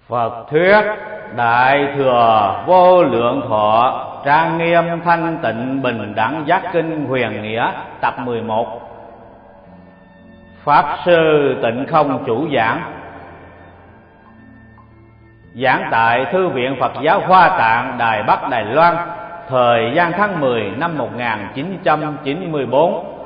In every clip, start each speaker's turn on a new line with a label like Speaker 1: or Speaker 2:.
Speaker 1: Phật thuyết Đại Thừa Vô Lượng Thọ Trang Nghiêm Thanh Tịnh Bình Đẳng Giác Kinh Huyền Nghĩa tập 11. Pháp Sư Tịnh Không chủ giảng. Giảng tại Thư viện Phật giáo Hoa Tạng, Đài Bắc, Đài Loan, thời gian tháng 10 năm 1994.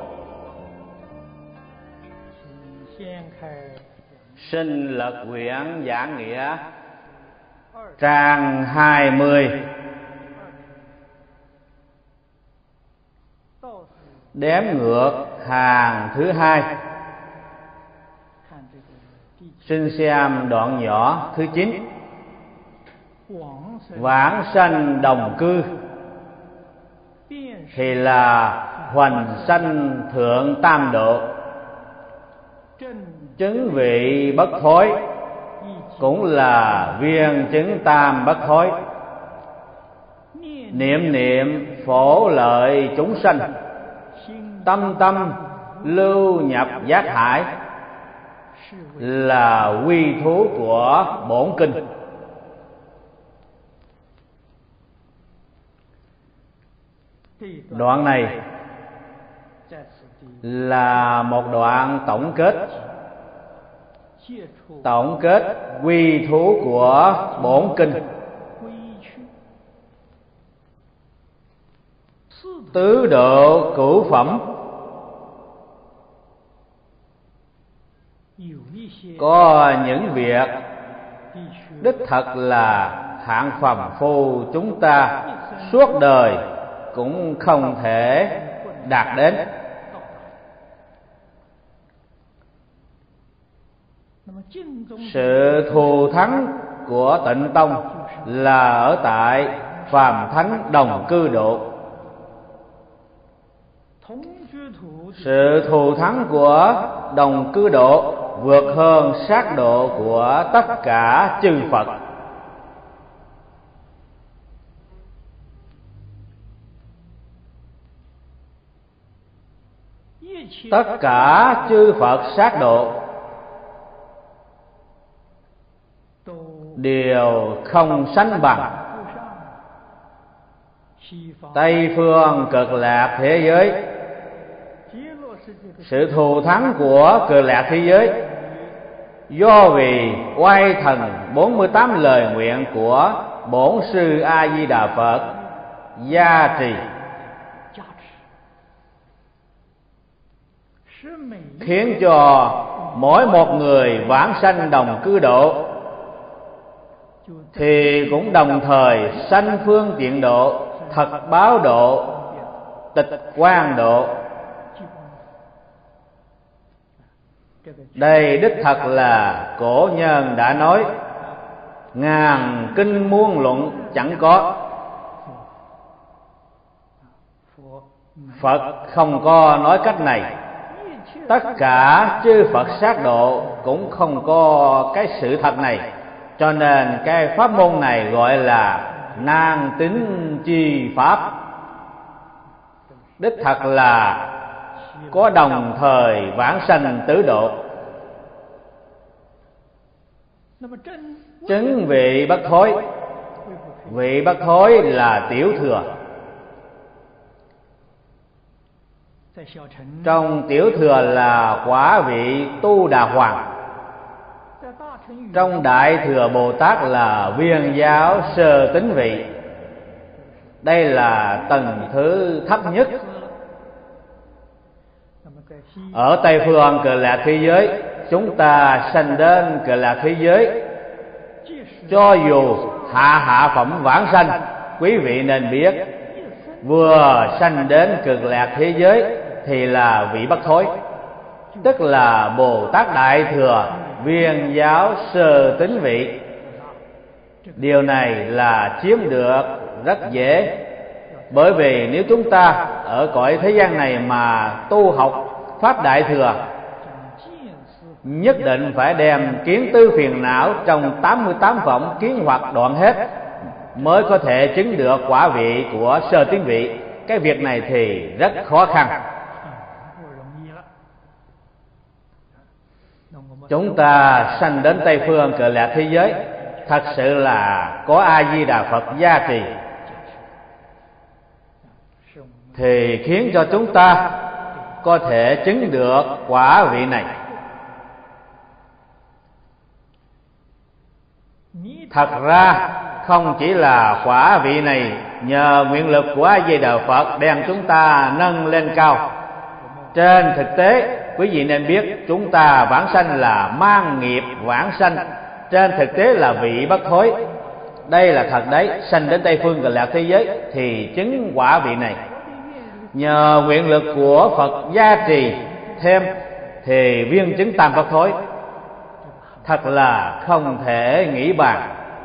Speaker 1: Sinh Lật Quyển Giảng Nghĩa trang 20. Đếm ngược hàng thứ 2. Xin xem đoạn nhỏ thứ 9. Vãng sanh đồng cư thì là hoành sanh thượng tam độ, chứng vị bất thối cũng là viên chứng tam bất thối. Niệm niệm phổ lợi chúng sanh, tâm tâm lưu nhập giác hải là quy thú của bổn kinh. Đoạn này là một đoạn tổng kết quy thú của bổn kinh. Tứ độ cửu phẩm có những việc đích thật là hạng phàm phu chúng ta suốt đời cũng không thể đạt đến. Sự thù thắng của Tịnh Tông là ở tại phàm thánh đồng cư độ. Sự thù thắng của đồng cư độ vượt hơn sát độ của tất cả chư Phật. Tất cả chư Phật sát độ đều không sánh bằng Tây phương Cực Lạc thế giới. Sự thù thắng của Cực Lạc thế giới do vì oai thần 48 lời nguyện của Bổn Sư A Di Đà Phật gia trì, khiến cho mỗi một người vãng sanh đồng cư độ thì cũng đồng thời sanh phương tiện độ, thật báo độ, tịch quang độ. Đây đích thật là cổ nhân đã nói: ngàn kinh muôn luận chẳng có. Phật không có nói cách này. Tất cả chư Phật sát độ cũng không có cái sự thật này. Cho nên cái pháp môn này gọi là nan tính chi pháp. Đích thật là có đồng thời vãng sanh tứ độ. Chứng vị bất thối. Vị bất thối là tiểu thừa. Trong tiểu thừa là quả vị Tu Đà Hoàng. Trong Đại Thừa Bồ Tát là viên giáo sơ tín vị. Đây là tầng thứ thấp nhất. Ở Tây phương Cực Lạc thế giới, chúng ta sanh đến Cực Lạc thế giới, cho dù hạ phẩm vãng sanh, quý vị nên biết, vừa sanh đến Cực Lạc thế giới thì là vị bất thối, tức là Bồ Tát Đại Thừa viên giáo sơ tín vị. Điều này là chiếm được rất dễ, bởi vì nếu chúng ta ở cõi thế gian này mà tu học Pháp Đại Thừa, nhất định phải đem kiến tư phiền não trong 88 phẩm kiến hoặc đoạn hết mới có thể chứng được quả vị của sơ tín vị. Cái việc này thì rất khó khăn. Chúng ta sanh đến Tây phương Cực Lạc thế giới thật sự là có A Di Đà Phật gia trì, thì khiến cho chúng ta có thể chứng được quả vị này. Thật ra không chỉ là quả vị này nhờ nguyện lực của A Di Đà Phật đem chúng ta nâng lên cao. Trên thực tế, quý vị nên biết chúng ta vãng sanh là mang nghiệp vãng sanh, trên thực tế là vị bất thối. Đây là thật đấy, sanh đến Tây Phương Cực Lạc thế giới thì chứng quả vị này. Nhờ nguyện lực của Phật gia trì thêm thì viên chứng tam bất thối. Thật là không thể nghĩ bàn.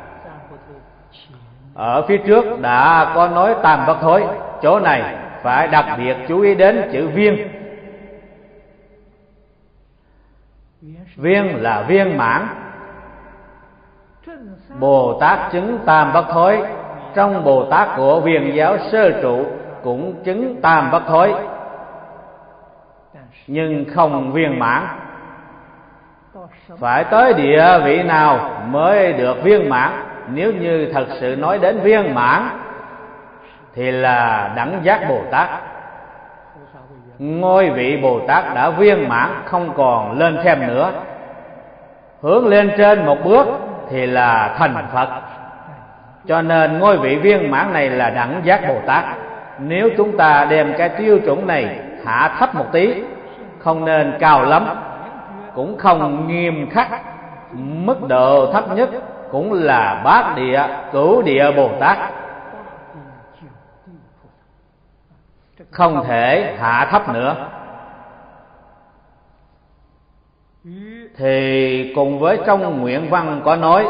Speaker 1: Ở phía trước đã có nói tam bất thối, chỗ này phải đặc biệt chú ý đến chữ viên. Viên là viên mãn. Bồ Tát chứng tam bất thối, trong Bồ Tát của Viên giáo sơ trụ cũng chứng tam bất thối, nhưng không viên mãn. Phải tới địa vị nào mới được viên mãn? Nếu như thật sự nói đến viên mãn thì là đẳng giác Bồ Tát. Ngôi vị Bồ Tát đã viên mãn, không còn lên thêm nữa. Hướng lên trên một bước thì là thành Phật. Cho nên ngôi vị viên mãn này là đẳng giác Bồ Tát. Nếu chúng ta đem cái tiêu chuẩn này hạ thấp một tí, không nên cao lắm, cũng không nghiêm khắc, mức độ thấp nhất cũng là bát địa, cửu địa Bồ Tát, không thể hạ thấp nữa. Thì cùng với trong nguyện văn có nói,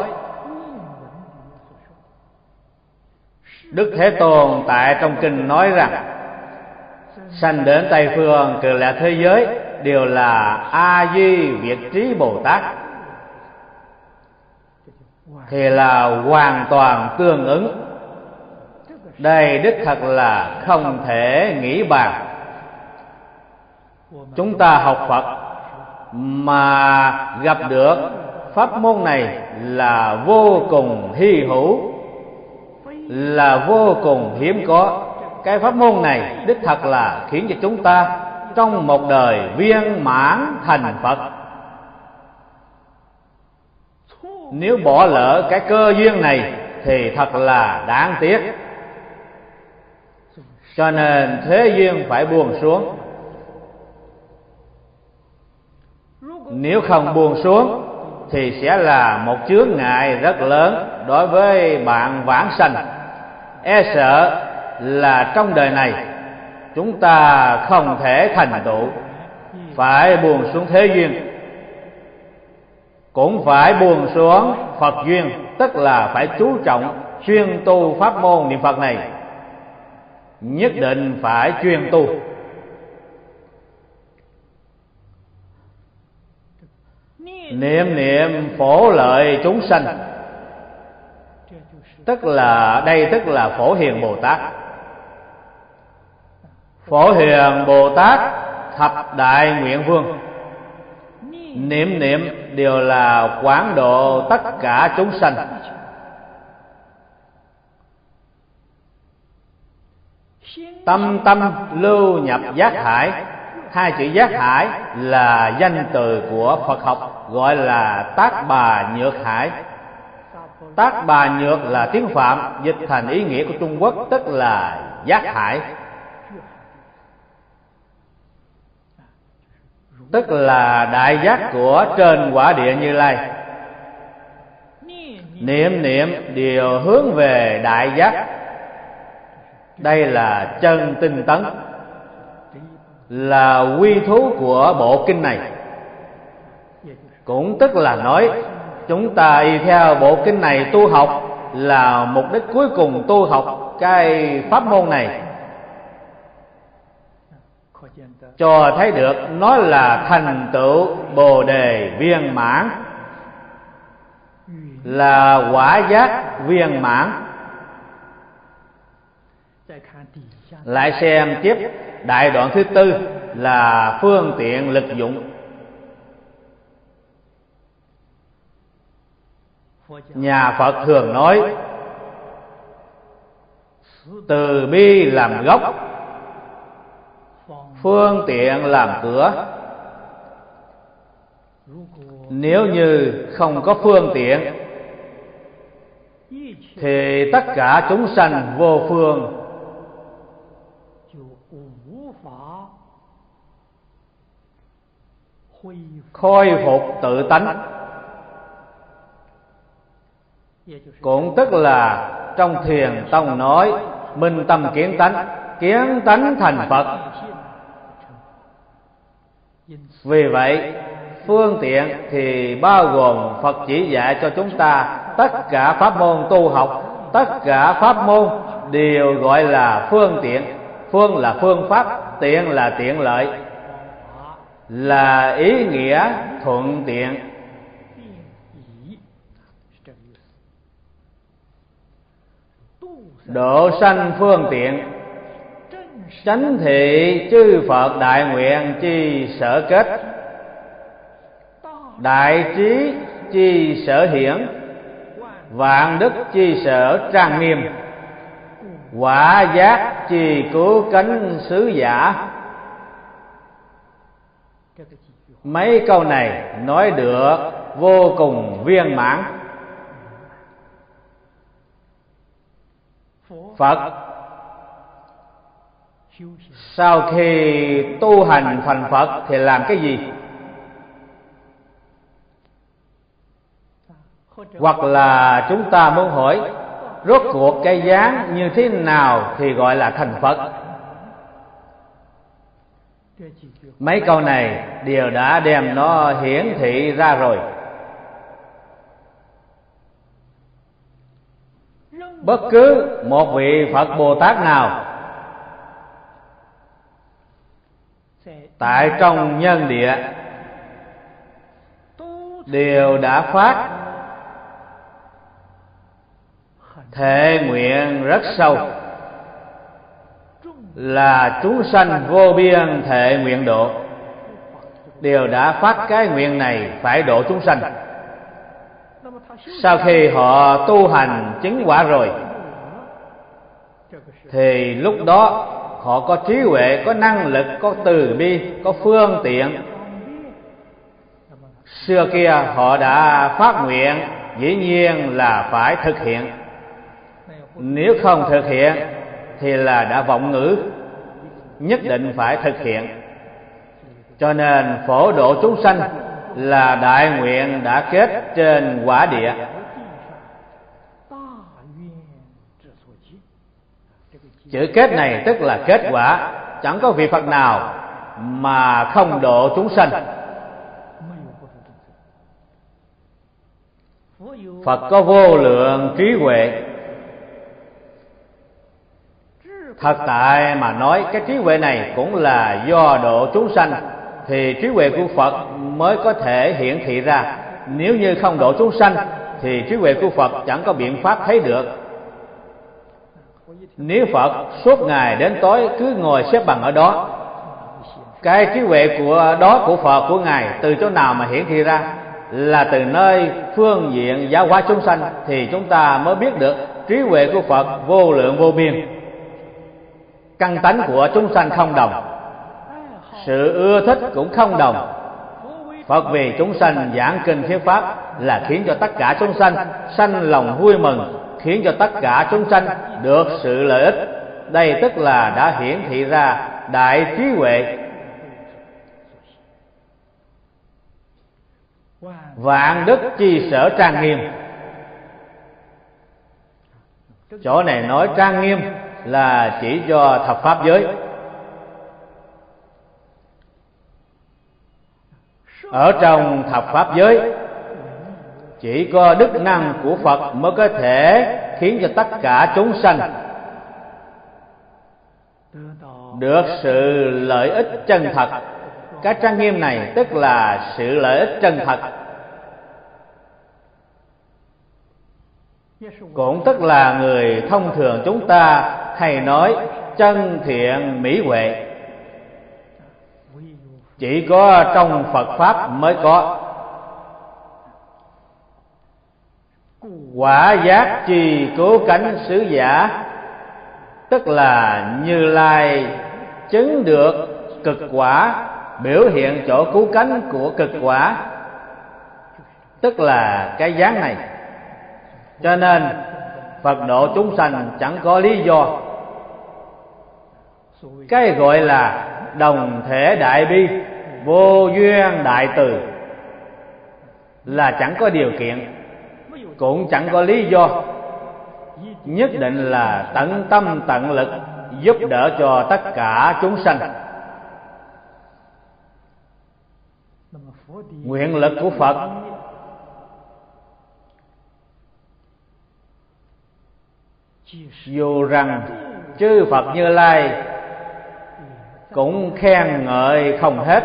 Speaker 1: Đức Thế Tôn tại trong kinh nói rằng sanh đến Tây Phương Cực Lạc thế giới đều là A Di Việt Trí Bồ Tát, thì là hoàn toàn tương ứng. Đây đích thật là không thể nghĩ bàn. Chúng ta học Phật mà gặp được pháp môn này là vô cùng hy hữu, là vô cùng hiếm có. Cái pháp môn này đích thật là khiến cho chúng ta trong một đời viên mãn thành Phật. Nếu bỏ lỡ cái cơ duyên này thì thật là đáng tiếc. Cho nên thế duyên phải buông xuống. Nếu không buông xuống thì sẽ là một chướng ngại rất lớn đối với bạn vãng sanh. E sợ là trong đời này chúng ta không thể thành tựu, phải buông xuống thế duyên, cũng phải buông xuống Phật duyên, tức là phải chú trọng chuyên tu pháp môn niệm Phật này, nhất định phải chuyên tu. Niệm niệm phổ lợi chúng sanh, tức là Phổ Hiền Bồ Tát. Phổ Hiền Bồ Tát thập đại nguyện vương, niệm niệm đều là quảng độ tất cả chúng sanh. Tâm tâm lưu nhập giác hải. Hai chữ giác hải là danh từ của Phật học, gọi là Tác Bà Nhược Hải. Tác Bà Nhược là tiếng Phạm, dịch thành ý nghĩa của Trung Quốc tức là giác hải, tức là đại giác của trên quả địa Như Lai. Niệm niệm đều hướng về đại giác. Đây là chân tinh tấn, là quy thú của bộ kinh này. Cũng tức là nói chúng ta y theo bộ kinh này tu học là mục đích cuối cùng tu học cái pháp môn này, cho thấy được nó là thành tựu Bồ Đề viên mãn, là quả giác viên mãn. Lại xem tiếp đại đoạn thứ tư là phương tiện lực dụng. Nhà Phật thường nói từ bi làm gốc, phương tiện làm cửa. Nếu như không có phương tiện thì tất cả chúng sanh vô phương khôi phục tự tánh. Cũng tức là trong Thiền Tông nói minh tâm kiến tánh thành Phật. Vì vậy phương tiện thì bao gồm Phật chỉ dạy cho chúng ta tất cả pháp môn tu học, tất cả pháp môn đều gọi là phương tiện. Phương là phương pháp, tiện là tiện lợi, là ý nghĩa thuận tiện. Độ sanh phương tiện, chánh thị chư Phật đại nguyện chi sở kết, đại trí chi sở hiển, vạn đức chi sở trang nghiêm, quả giác chi cứu cánh sứ giả. Mấy câu này nói được vô cùng viên mãn. Phật sau khi tu hành thành Phật thì làm cái gì? Hoặc là chúng ta muốn hỏi rốt cuộc cái dáng như thế nào thì gọi là thành Phật? Mấy câu này đều đã đem nó hiển thị ra rồi. Bất cứ một vị Phật Bồ Tát nào tại trong nhân địa đều đã phát thệ nguyện rất sâu, là chúng sanh vô biên thệ nguyện độ. Đều đã phát cái nguyện này phải độ chúng sanh. Sau khi họ tu hành chứng quả rồi thì lúc đó họ có trí huệ, có năng lực, có từ bi, có phương tiện. Xưa kia họ đã phát nguyện, dĩ nhiên là phải thực hiện. Nếu không thực hiện thì là đã vọng ngữ, nhất định phải thực hiện. Cho nên phổ độ chúng sanh là đại nguyện đã kết trên quả địa. Chữ kết này tức là kết quả. Chẳng có vị Phật nào mà không độ chúng sanh. Phật có vô lượng trí huệ. Thật tại mà nói, cái trí huệ này cũng là do độ chúng sanh thì trí huệ của Phật mới có thể hiển thị ra. Nếu như không độ chúng sanh thì trí huệ của Phật chẳng có biện pháp thấy được. Nếu Phật suốt ngày đến tối cứ ngồi xếp bằng ở đó, cái trí huệ của Phật của Ngài từ chỗ nào mà hiển thị ra? Là từ nơi phương diện giáo hóa chúng sanh thì chúng ta mới biết được trí huệ của Phật vô lượng vô biên. Căn tánh của chúng sanh không đồng, sự ưa thích cũng không đồng. Phật vì chúng sanh giảng kinh thuyết pháp là khiến cho tất cả chúng sanh sanh lòng vui mừng, khiến cho tất cả chúng sanh được sự lợi ích. Đây tức là đã hiển thị ra đại trí huệ. Vạn đức chi sở trang nghiêm. Chỗ này nói trang nghiêm là chỉ cho thập pháp giới. Ở trong thập pháp giới chỉ có đức năng của Phật mới có thể khiến cho tất cả chúng sanh được sự lợi ích chân thật. Cái trang nghiêm này tức là sự lợi ích chân thật, cũng tức là người thông thường chúng ta hay nói chân thiện mỹ huệ. Chỉ có trong Phật Pháp mới có. Quả giác trì cứu cánh sứ giả, tức là Như Lai chứng được cực quả, biểu hiện chỗ cứu cánh của cực quả, tức là cái dáng này. Cho nên Phật độ chúng sanh chẳng có lý do. Cái gọi là đồng thể đại bi, vô duyên đại từ là chẳng có điều kiện, cũng chẳng có lý do, nhất định là tận tâm tận lực giúp đỡ cho tất cả chúng sanh. Nguyện lực của Phật dù rằng chư Phật Như Lai cũng khen ngợi không hết,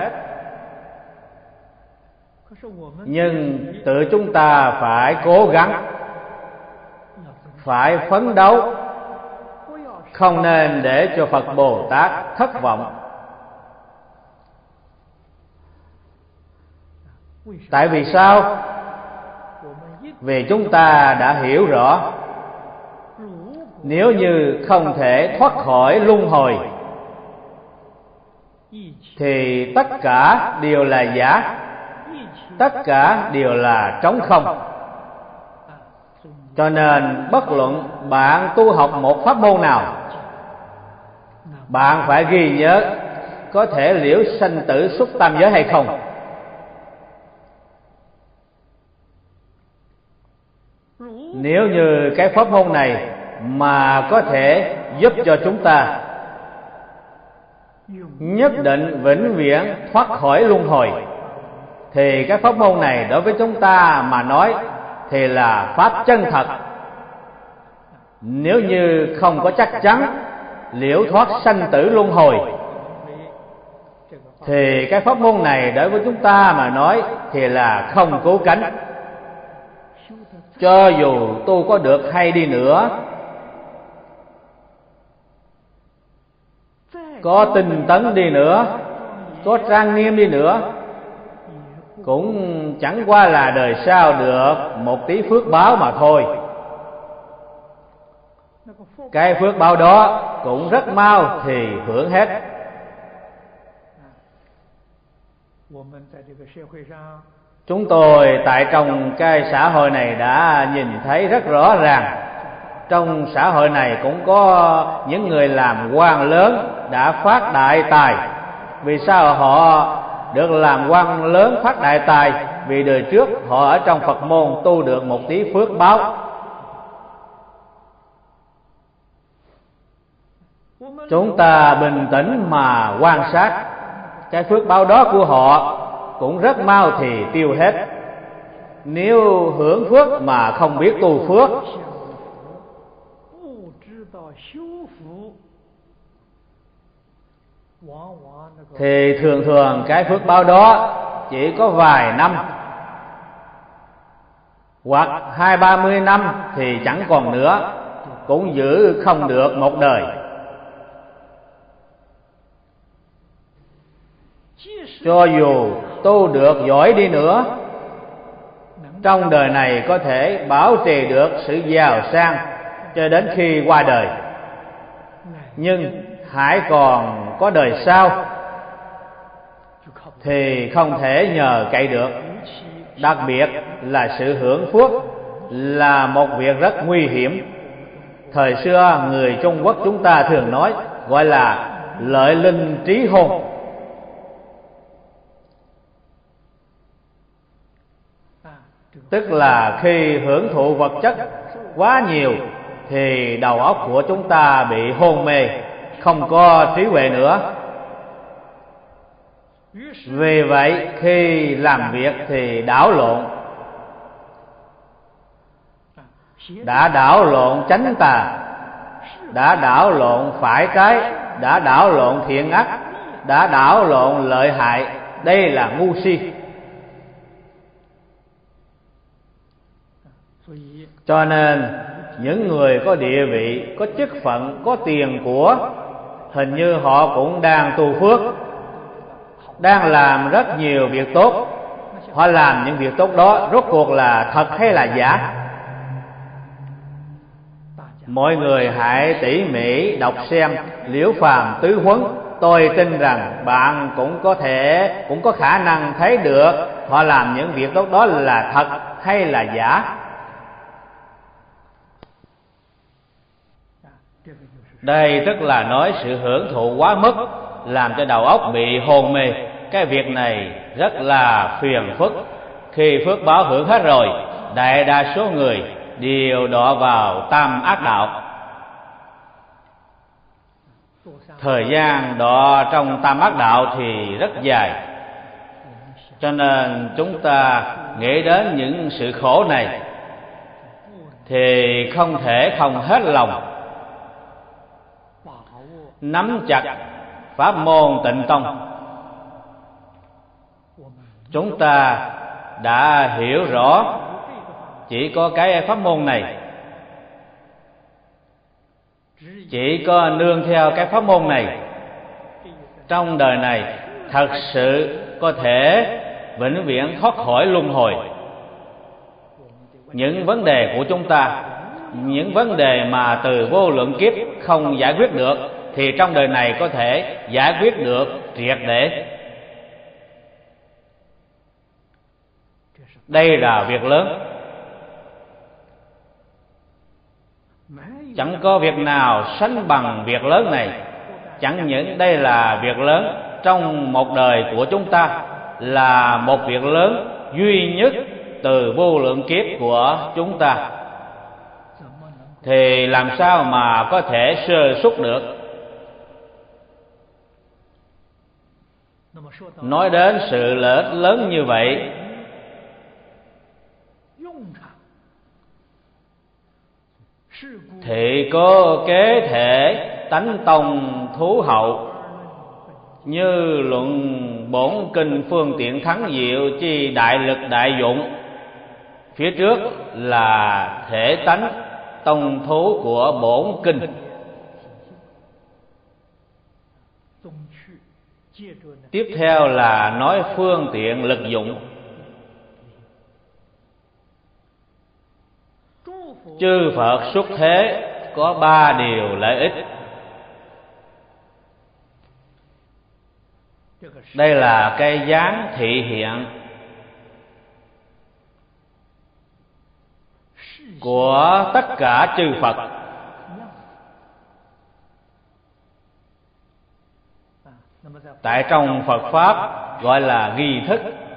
Speaker 1: nhưng tự chúng ta phải cố gắng, phải phấn đấu, không nên để cho Phật Bồ Tát thất vọng. Tại vì sao? Vì chúng ta đã hiểu rõ, nếu như không thể thoát khỏi luân hồi thì tất cả đều là giả, tất cả đều là trống không. Cho nên bất luận bạn tu học một pháp môn nào, bạn phải ghi nhớ có thể liễu sanh tử xuất tam giới hay không. Nếu như cái pháp môn này mà có thể giúp cho chúng ta nhất định vĩnh viễn thoát khỏi luân hồi, thì cái pháp môn này đối với chúng ta mà nói thì là pháp chân thật. Nếu như không có chắc chắn liễu thoát sanh tử luân hồi, thì cái pháp môn này đối với chúng ta mà nói thì là không cứu cánh. Cho dù tu có được hay đi nữa, có tinh tấn đi nữa, có trang nghiêm đi nữa, cũng chẳng qua là đời sau được một tí phước báo mà thôi. Cái phước báo đó cũng rất mau thì hưởng hết. Chúng tôi tại trong cái xã hội này đã nhìn thấy rất rõ ràng, trong xã hội này cũng có những người làm quan lớn đã phát đại tài. Vì sao họ được làm quan lớn phát đại tài? Vì đời trước họ ở trong Phật môn tu được một tí phước báo. Chúng ta bình tĩnh mà quan sát, cái phước báo đó của họ cũng rất mau thì tiêu hết. Nếu hưởng phước mà không biết tu phước thì thường thường cái phước báo đó chỉ có vài năm hoặc 20-30 năm thì chẳng còn nữa, cũng giữ không được một đời. Cho dù tu được giỏi đi nữa, trong đời này có thể bảo trì được sự giàu sang cho đến khi qua đời, nhưng hãy còn có đời sau thì không thể nhờ cậy được. Đặc biệt là sự hưởng phước là một việc rất nguy hiểm. Thời xưa người Trung Quốc chúng ta thường nói, gọi là lợi linh trí hôn. Tức là khi hưởng thụ vật chất quá nhiều thì đầu óc của chúng ta bị hôn mê, không có trí huệ nữa. Vì vậy khi làm việc thì đảo lộn, đã đảo lộn chánh tà, đã đảo lộn phải trái, đã đảo lộn thiện ác, đã đảo lộn lợi hại. Đây là ngu si. Cho nên những người có địa vị, có chức phận, có tiền của, hình như họ cũng đang tu phước, đang làm rất nhiều việc tốt. Họ làm những việc tốt đó rốt cuộc là thật hay là giả? Mọi người hãy tỉ mỉ đọc xem Liễu Phàm tứ huấn. Tôi tin rằng bạn cũng có khả năng thấy được họ làm những việc tốt đó là thật hay là giả. Đây tức là nói sự hưởng thụ quá mức, làm cho đầu óc bị hồn mê. Cái việc này rất là phiền phức. Khi phước báo hưởng hết rồi, đại đa số người đều đọa vào tam ác đạo. Thời gian đọa trong tam ác đạo thì rất dài, cho nên chúng ta nghĩ đến những sự khổ này thì không thể không hết lòng nắm chặt pháp môn Tịnh Tông. Chúng ta đã hiểu rõ chỉ có cái pháp môn này, chỉ có nương theo cái pháp môn này, trong đời này thật sự có thể vĩnh viễn thoát khỏi luân hồi. Những vấn đề của chúng ta, những vấn đề mà từ vô lượng kiếp không giải quyết được, thì trong đời này có thể giải quyết được triệt để. Đây là việc lớn. Chẳng có việc nào sánh bằng việc lớn này. Chẳng những đây là việc lớn trong một đời của chúng ta, là một việc lớn duy nhất từ vô lượng kiếp của chúng ta, thì làm sao mà có thể sơ suất được. Nói đến sự lợi ích lớn như vậy, thì có kế thể tánh tông thú hậu, như luận bổn kinh phương tiện thắng diệu chi đại lực đại dụng. Phía trước là thể tánh tông thú của bổn kinh, tiếp theo là nói phương tiện lực dụng. Chư Phật xuất thế có 3 điều lợi ích. Đây là cái dáng thị hiện của tất cả chư Phật. Tại trong Phật Pháp gọi là nghi thức,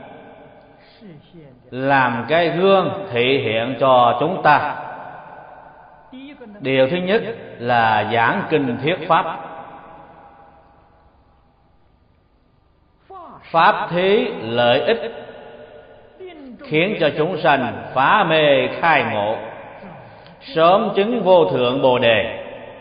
Speaker 1: làm cái gương thị hiện cho chúng ta. Điều thứ nhất là giảng kinh thuyết Pháp. Pháp thí lợi ích, khiến cho chúng sanh phá mê khai ngộ, sớm chứng vô thượng Bồ Đề.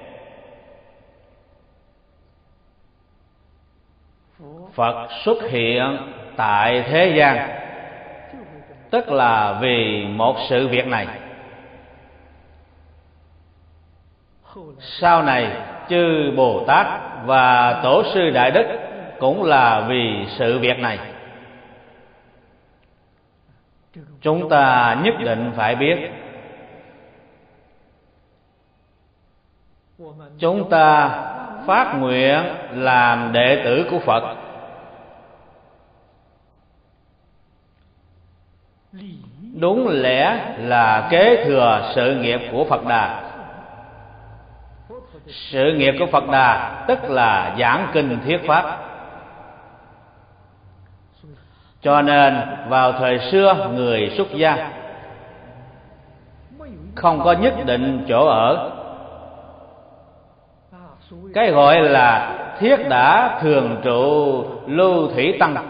Speaker 1: Phật xuất hiện tại thế gian tức là vì một sự việc này. Sau này chư Bồ Tát và Tổ sư Đại Đức cũng là vì sự việc này. Chúng ta nhất định phải biết, chúng ta phát nguyện làm đệ tử của Phật, đúng lẽ là kế thừa sự nghiệp của Phật Đà. Sự nghiệp của Phật Đà tức là giảng kinh thuyết Pháp. Cho nên vào thời xưa, người xuất gia không có nhất định chỗ ở. Cái gọi là thiết đã thường trụ lưu thủy tăng,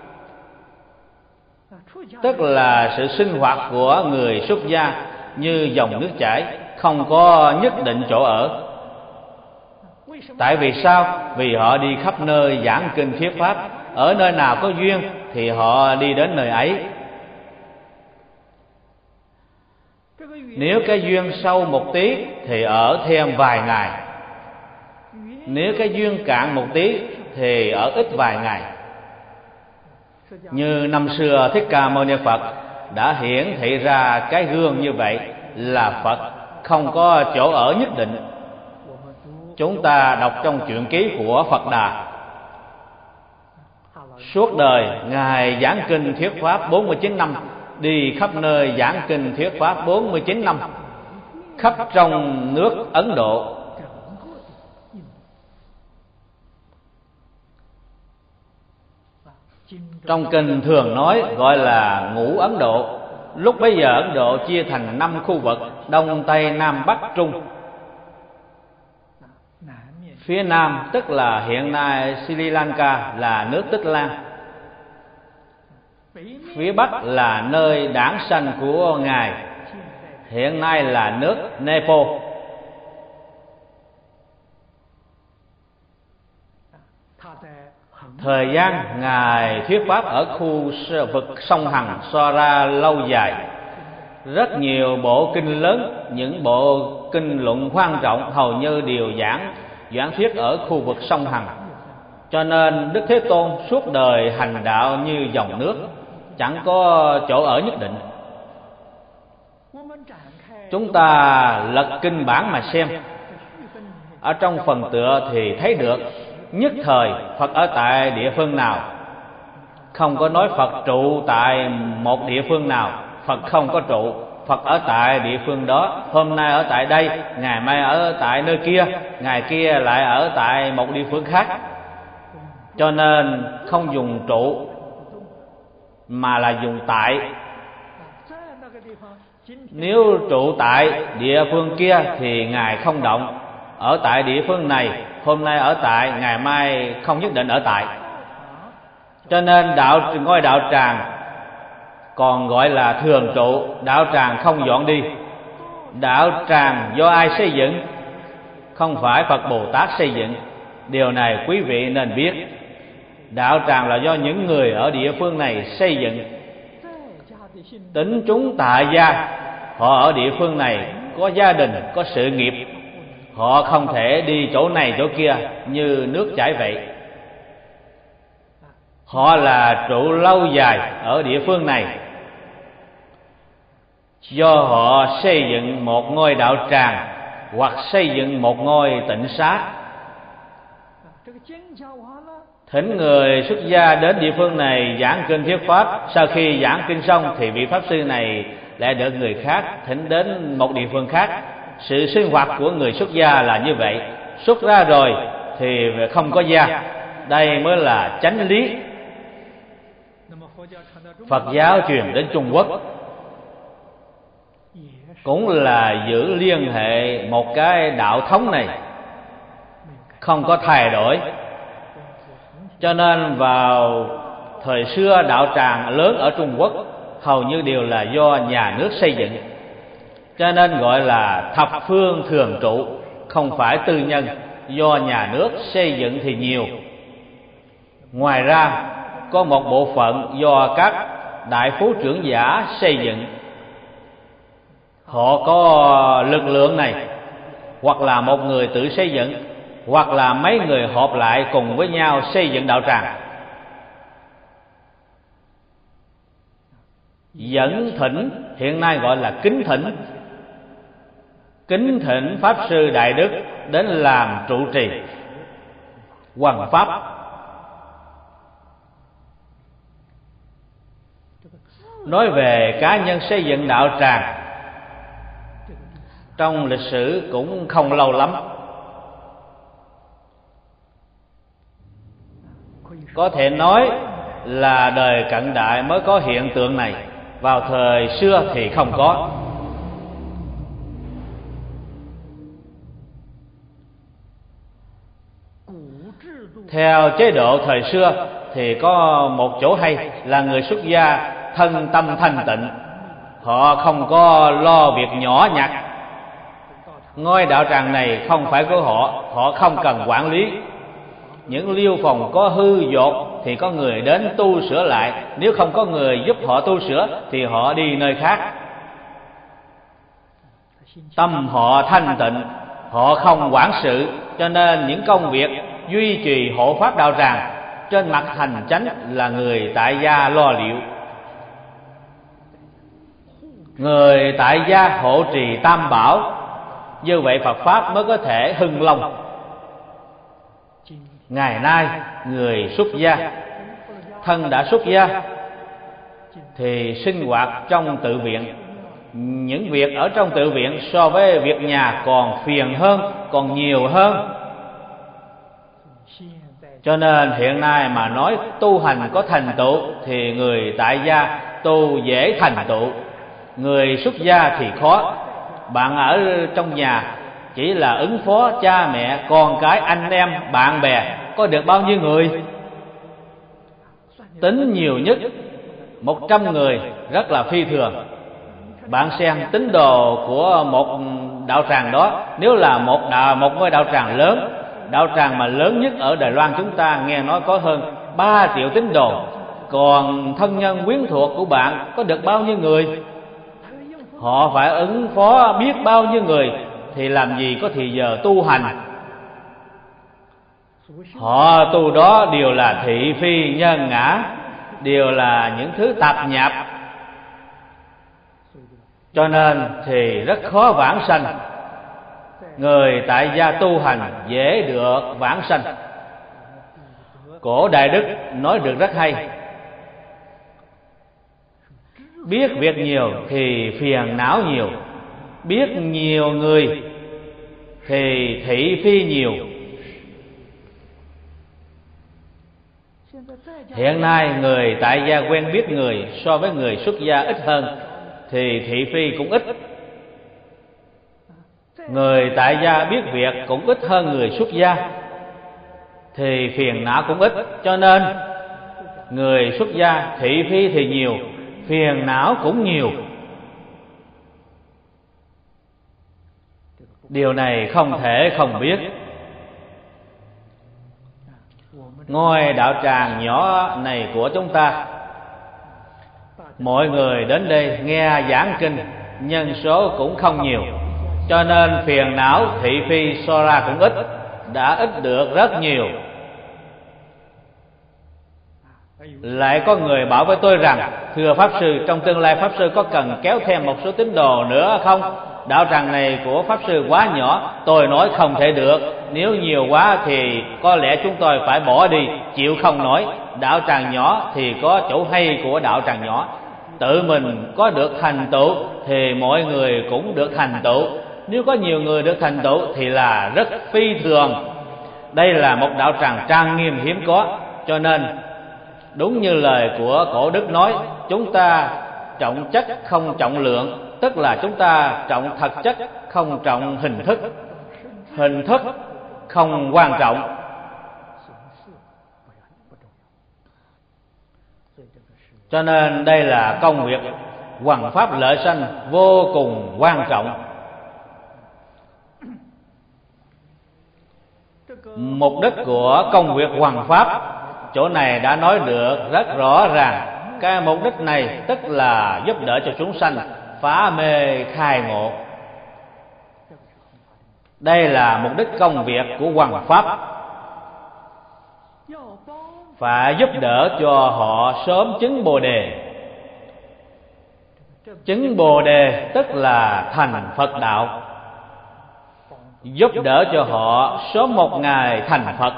Speaker 1: tức là sự sinh hoạt của người xuất gia như dòng nước chảy, không có nhất định chỗ ở. Tại vì sao? Vì họ đi khắp nơi giảng kinh thuyết Pháp, ở nơi nào có duyên thì họ đi đến nơi ấy. Nếu cái duyên sâu một tí thì ở thêm vài ngày, nếu cái duyên cạn một tí thì ở ít vài ngày. Như năm xưa Thích Ca Mâu Ni Phật đã hiển thị ra cái gương như vậy là Phật, không có chỗ ở nhất định. Chúng ta đọc trong truyện ký của Phật Đà, suốt đời Ngài giảng kinh thuyết pháp 49 năm, đi khắp nơi giảng kinh thuyết pháp 49 năm, khắp trong nước Ấn Độ. Trong kinh thường nói gọi là ngũ Ấn Độ. Lúc bấy giờ Ấn Độ chia thành 5 khu vực: Đông, Tây, Nam, Bắc, Trung. Phía Nam tức là hiện nay Sri Lanka là nước Tích Lan. Phía Bắc là nơi đản sanh của Ngài, hiện nay là nước Nepal. Thời gian Ngài thuyết pháp ở khu vực sông Hằng so ra lâu dài. Rất nhiều bộ kinh lớn, những bộ kinh luận quan trọng hầu như đều giảng thuyết ở khu vực sông Hằng. Cho nên Đức Thế Tôn suốt đời hành đạo như dòng nước, chẳng có chỗ ở nhất định. Chúng ta lật kinh bản mà xem, ở trong phần tựa thì thấy được nhất thời Phật ở tại địa phương nào. Không có nói Phật trụ tại một địa phương nào, Phật không có trụ. Phật ở tại địa phương đó, hôm nay ở tại đây, ngày mai ở tại nơi kia, ngày kia lại ở tại một địa phương khác. Cho nên không dùng trụ mà là dùng tại. Nếu trụ tại địa phương kia thì Ngài không động. Ở tại địa phương này, hôm nay ở tại, ngày mai không nhất định ở tại. Cho nên ngôi đạo tràng còn gọi là thường trụ. Đạo tràng không dọn đi. Đạo tràng do ai xây dựng? Không phải Phật Bồ Tát xây dựng. Điều này quý vị nên biết. Đạo tràng là do những người ở địa phương này xây dựng. Tín chúng tại gia, họ ở địa phương này có gia đình, có sự nghiệp, họ không thể đi chỗ này chỗ kia như nước chảy vậy. Họ là trụ lâu dài ở địa phương này, do họ xây dựng một ngôi đạo tràng hoặc xây dựng một ngôi tịnh xá. Thỉnh người xuất gia đến địa phương này giảng kinh thuyết pháp. Sau khi giảng kinh xong thì vị pháp sư này lại được người khác thỉnh đến một địa phương khác. Sự sinh hoạt của người xuất gia là như vậy. Xuất ra rồi thì không có gia. Đây mới là chánh lý. Phật giáo truyền đến Trung Quốc cũng là giữ liên hệ một cái đạo thống này, không có thay đổi. Cho nên vào thời xưa đạo tràng lớn ở Trung Quốc hầu như đều là do nhà nước xây dựng. Cho nên gọi là thập phương thường trụ, không phải tư nhân, do nhà nước xây dựng thì nhiều. Ngoài ra có một bộ phận do các đại phú trưởng giả xây dựng. Họ có lực lượng này, hoặc là một người tự xây dựng, hoặc là mấy người họp lại cùng với nhau xây dựng đạo tràng. Dẫn thỉnh hiện nay gọi là kính thỉnh. Kính thỉnh Pháp Sư Đại Đức đến làm trụ trì hoằng pháp. Nói về cá nhân xây dựng đạo tràng, trong lịch sử cũng không lâu lắm. Có thể nói là đời cận đại mới có hiện tượng này, vào thời xưa thì không có. Theo chế độ thời xưa thì có một chỗ hay là người xuất gia thân tâm thanh tịnh, họ không có lo việc nhỏ nhặt. Ngôi đạo tràng này không phải của họ, họ không cần quản lý. Những liêu phòng có hư dột thì có người đến tu sửa lại, nếu không có người giúp họ tu sửa thì họ đi nơi khác. Tâm họ thanh tịnh, họ không quản sự, cho nên những công việc duy trì hộ pháp đạo tràng trên mặt hành chánh là người tại gia lo liệu. Người tại gia hộ trì tam bảo, như vậy Phật Pháp mới có thể hưng long. Ngày nay người xuất gia, thân đã xuất gia thì sinh hoạt trong tự viện. Những việc ở trong tự viện so với việc nhà còn phiền hơn, còn nhiều hơn. Cho nên hiện nay mà nói tu hành có thành tựu thì người tại gia tu dễ thành tựu, người xuất gia thì khó. Bạn ở trong nhà chỉ là ứng phó cha mẹ, con cái, anh em, bạn bè, có được bao nhiêu người? Tính nhiều nhất 100 người rất là phi thường. Bạn xem tín đồ của một đạo tràng đó, nếu là một ngôi đạo tràng lớn, đạo tràng mà lớn nhất ở Đài Loan chúng ta nghe nói có hơn 3 triệu tín đồ, còn thân nhân quyến thuộc của bạn có được bao nhiêu người? Họ phải ứng phó biết bao nhiêu người thì làm gì có thì giờ tu hành. Họ tu đó đều là thị phi nhân ngã, đều là những thứ tạp nhạp, cho nên thì rất khó vãng sanh. Người tại gia tu hành dễ được vãng sanh. Cổ Đại Đức nói được rất hay: biết việc nhiều thì phiền não nhiều, biết nhiều người thì thị phi nhiều. Hiện nay người tại gia quen biết người so với người xuất gia ít hơn thì thị phi cũng ít. Người tại gia biết việc cũng ít hơn người xuất gia thì phiền não cũng ít. Cho nên người xuất gia thị phi thì nhiều, phiền não cũng nhiều. Điều này không thể không biết. Ngôi đạo tràng nhỏ này của chúng ta, mọi người đến đây nghe giảng kinh, nhân số cũng không nhiều, cho nên phiền não thị phi so ra cũng ít, đã ít được rất nhiều. Lại có người bảo với tôi rằng: thưa Pháp Sư, trong tương lai Pháp Sư có cần kéo thêm một số tín đồ nữa không? Đạo tràng này của Pháp Sư quá nhỏ. Tôi nói không thể được, nếu nhiều quá thì có lẽ chúng tôi phải bỏ đi, chịu không nổi. Đạo tràng nhỏ thì có chỗ hay của đạo tràng nhỏ, tự mình có được thành tựu thì mọi người cũng được thành tựu. Nếu có nhiều người được thành tựu thì là rất phi thường. Đây là một đạo tràng trang nghiêm hiếm có, cho nên đúng như lời của Cổ Đức nói, chúng ta trọng chất không trọng lượng, tức là chúng ta trọng thật chất không trọng hình thức. Hình thức không quan trọng. Cho nên đây là công việc hoằng pháp lợi sanh vô cùng quan trọng. Mục đích của công việc hoằng pháp chỗ này đã nói được rất rõ ràng. Cái mục đích này tức là giúp đỡ cho chúng sanh phá mê khai ngộ. Đây là mục đích công việc của hoằng pháp, phải giúp đỡ cho họ sớm chứng Bồ Đề. Chứng Bồ Đề tức là thành Phật đạo, giúp đỡ cho họ sớm một ngày thành Phật.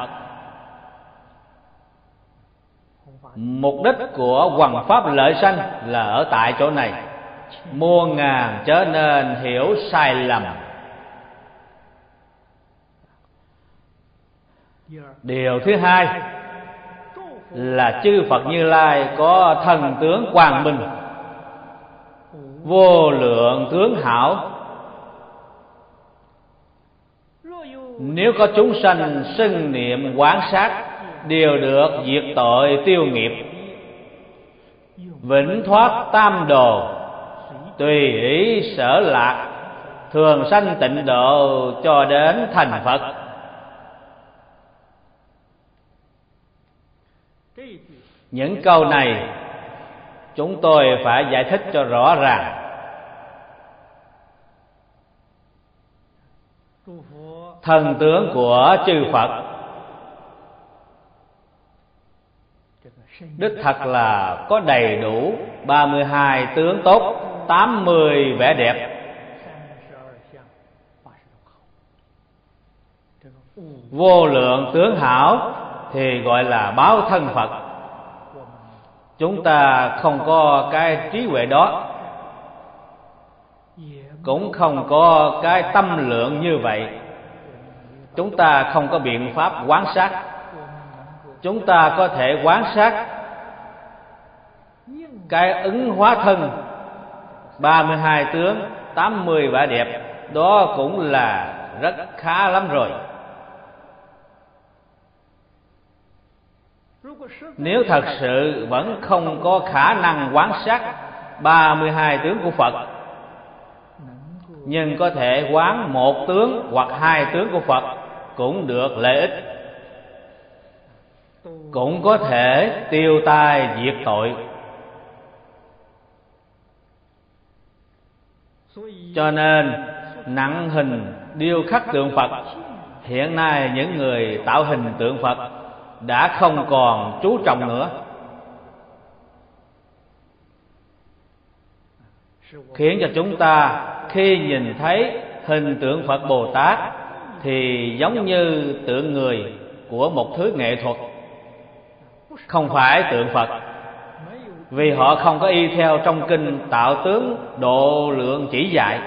Speaker 1: Mục đích của hoằng pháp lợi sanh là ở tại chỗ này. Muôn ngàn chớ nên hiểu sai lầm. Điều thứ hai là chư Phật Như Lai có thần tướng quang minh, vô lượng tướng hảo. Nếu có chúng sanh xưng niệm quán sát, đều được diệt tội tiêu nghiệp, vĩnh thoát tam đồ, tùy ý sở lạc, thường sanh tịnh độ cho đến thành Phật. Những câu này chúng tôi phải giải thích cho rõ ràng. Thần tướng của chư Phật đích thật là có đầy đủ 32 tướng tốt, 80 vẻ đẹp. vô lượng tướng hảo thì gọi là báo thân Phật. Chúng ta không có cái trí huệ đó, cũng không có cái tâm lượng như vậy. Chúng ta không có biện pháp quán sát. Chúng ta có thể quán sát cái ứng hóa thân 32 tướng 80 vẻ đẹp, đó cũng là rất khá lắm rồi. Nếu thật sự vẫn không có khả năng quán sát 32 tướng của Phật, nhưng có thể quán một tướng hoặc hai tướng của Phật cũng được lợi ích, cũng có thể tiêu tai diệt tội. Cho nên nặng hình điêu khắc tượng Phật, hiện nay những người tạo hình tượng Phật đã không còn chú trọng nữa, khiến cho chúng ta khi nhìn thấy hình tượng Phật Bồ Tát thì giống như tượng người của một thứ nghệ thuật, không phải tượng Phật. Vì họ không có y theo trong kinh Tạo Tướng Độ Lượng chỉ dạy,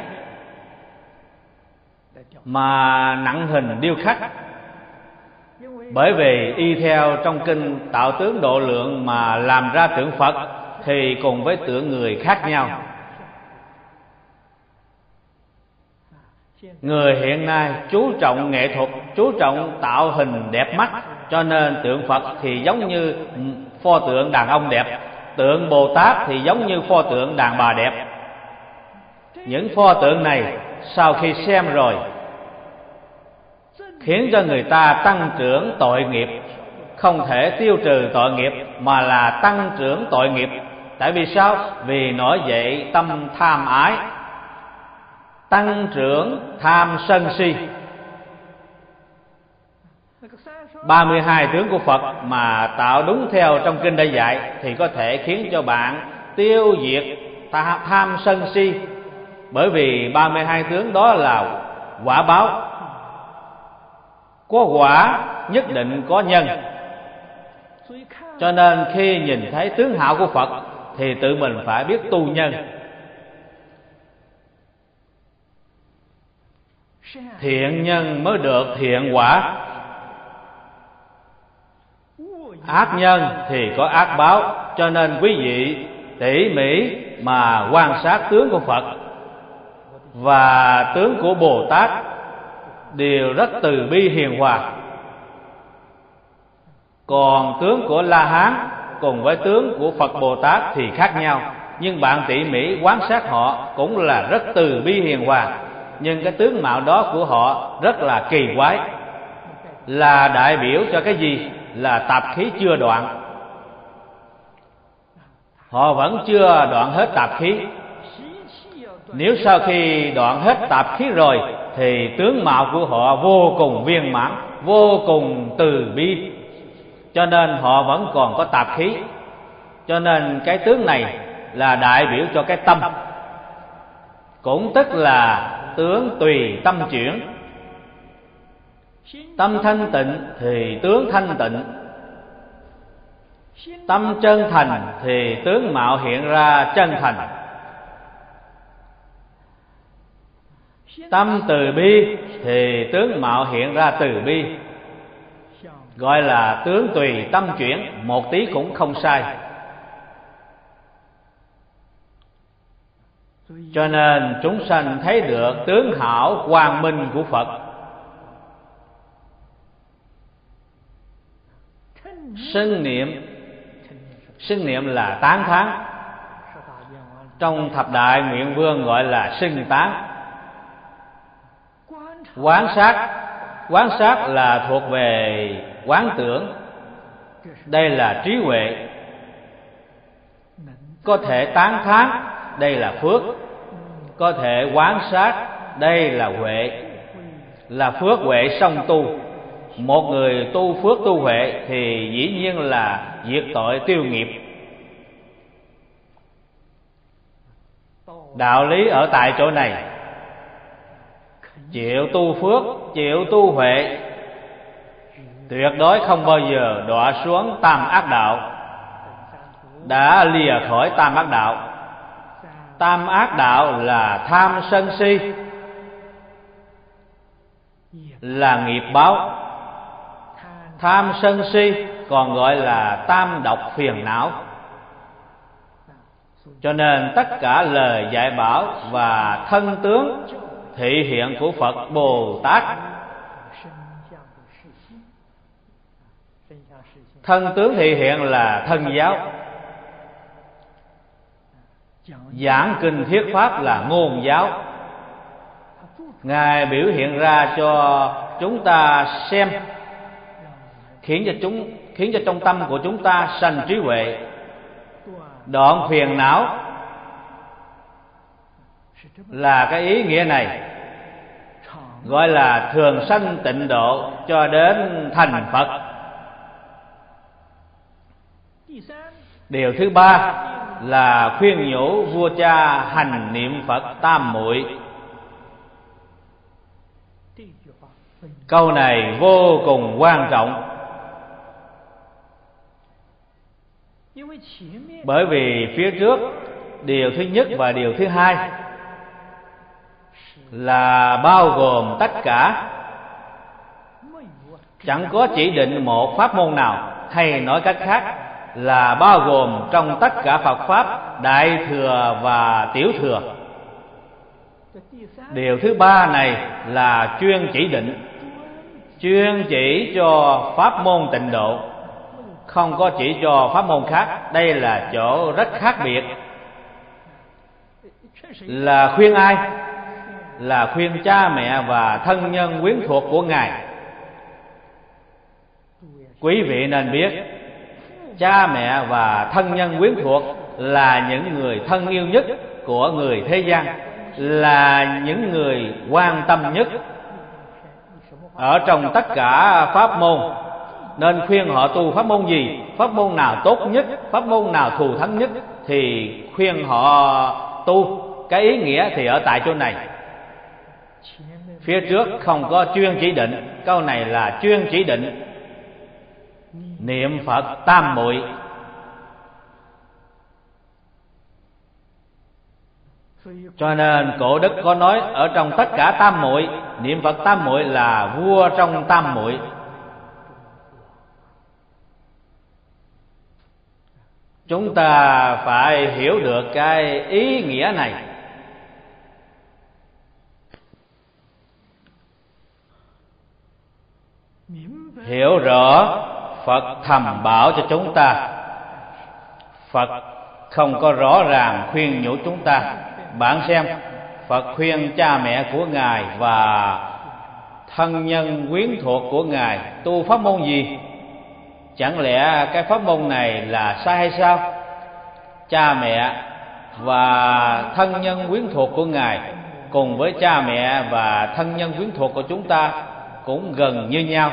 Speaker 1: mà nặng hình điêu khắc. Bởi vì y theo trong kinh Tạo Tướng Độ Lượng mà làm ra tượng Phật thì cùng với tượng người khác nhau. Người hiện nay chú trọng nghệ thuật, chú trọng tạo hình đẹp mắt, cho nên tượng Phật thì giống như pho tượng đàn ông đẹp, tượng Bồ Tát thì giống như pho tượng đàn bà đẹp. Những pho tượng này sau khi xem rồi khiến cho người ta tăng trưởng tội nghiệp, không thể tiêu trừ tội nghiệp mà là tăng trưởng tội nghiệp. Tại vì sao? Vì nổi dậy tâm tham ái, tăng trưởng tham sân si. 32 tướng của Phật mà tạo đúng theo trong kinh đã dạy thì có thể khiến cho bạn tiêu diệt tham sân si. Bởi vì 32 tướng đó là quả báo, có quả nhất định có nhân. Cho nên khi nhìn thấy tướng hảo của Phật thì tự mình phải biết tu nhân. Thiện nhân mới được thiện quả, ác nhân thì có ác báo. Cho nên quý vị tỉ mỉ mà quan sát tướng của Phật và tướng của Bồ Tát đều rất từ bi hiền hòa. Còn tướng của La Hán cùng với tướng của Phật Bồ Tát thì khác nhau, nhưng bạn tỉ mỉ quan sát họ cũng là rất từ bi hiền hòa. Nhưng cái tướng mạo đó của họ rất là kỳ quái, là đại biểu cho cái gì? Là tạp khí chưa đoạn. Họ vẫn chưa đoạn hết tạp khí. Nếu sau khi đoạn hết tạp khí rồi thì tướng mạo của họ vô cùng viên mãn, vô cùng từ bi. Cho nên họ vẫn còn có tạp khí. Cho nên cái tướng này là đại biểu cho cái tâm, cũng tức là tướng tùy tâm chuyển. Tâm thanh tịnh thì tướng thanh tịnh, tâm chân thành thì tướng mạo hiện ra chân thành. Tâm từ bi thì tướng mạo hiện ra từ bi. Gọi là tướng tùy tâm chuyển, một tí cũng không sai. Cho nên chúng sanh thấy được tướng hảo quang minh của Phật. Xưng niệm là tán thán. Trong thập đại nguyện vương gọi là xưng tán. Quán sát là thuộc về quán tưởng. Đây là trí huệ. Có thể tán thán, đây là phước. Có thể quán sát, đây là huệ. Là phước huệ song tu. Một người tu phước tu huệ thì dĩ nhiên là diệt tội tiêu nghiệp. Đạo lý ở tại chỗ này, chịu tu phước, chịu tu huệ tuyệt đối không bao giờ đọa xuống tam ác đạo. Đã lìa khỏi tam ác đạo. Tam ác đạo là tham sân si, là nghiệp báo. Tham sân si còn gọi là tam độc phiền não. Cho nên tất cả lời dạy bảo và thân tướng thị hiện của Phật Bồ Tát, thân tướng thị hiện là thân giáo, giảng kinh thuyết pháp là ngôn giáo. Ngài biểu hiện ra cho chúng ta xem, khiến cho trong tâm của chúng ta sanh trí huệ, đoạn phiền não, là cái ý nghĩa này, gọi là thường sanh tịnh độ cho đến thành Phật. Điều thứ ba là khuyên nhủ vua cha hành niệm Phật tam muội. Câu này vô cùng quan trọng, bởi vì phía trước điều thứ nhất và điều thứ hai là bao gồm tất cả, chẳng có chỉ định một pháp môn nào, hay nói cách khác là bao gồm trong tất cả Phật pháp đại thừa và tiểu thừa. Điều thứ ba này là chuyên chỉ định, chuyên chỉ cho pháp môn tịnh độ, không có chỉ cho pháp môn khác. Đây là chỗ rất khác biệt. Là khuyên ai? Là khuyên cha mẹ và thân nhân quyến thuộc của Ngài. Quý vị nên biết, cha mẹ và thân nhân quyến thuộc là những người thân yêu nhất của người thế gian, là những người quan tâm nhất ở trong tất cả pháp môn. Nên khuyên họ tu pháp môn gì, pháp môn nào tốt nhất, pháp môn nào thù thắng nhất thì khuyên họ tu. Cái ý nghĩa thì ở tại chỗ này. Phía trước không có chuyên chỉ định, câu này là chuyên chỉ định. Niệm Phật tam muội. Cho nên Cổ Đức có nói ở trong tất cả tam muội, niệm Phật tam muội là vua trong tam muội. Chúng ta phải hiểu được cái ý nghĩa này. Hiểu rõ Phật thầm bảo cho chúng ta, Phật không có rõ ràng khuyên nhủ chúng ta. Bạn xem, Phật khuyên cha mẹ của Ngài và thân nhân quyến thuộc của Ngài tu pháp môn gì? Chẳng lẽ cái pháp môn này là sai hay sao? Cha mẹ và thân nhân quyến thuộc của Ngài cùng với cha mẹ và thân nhân quyến thuộc của chúng ta cũng gần như nhau.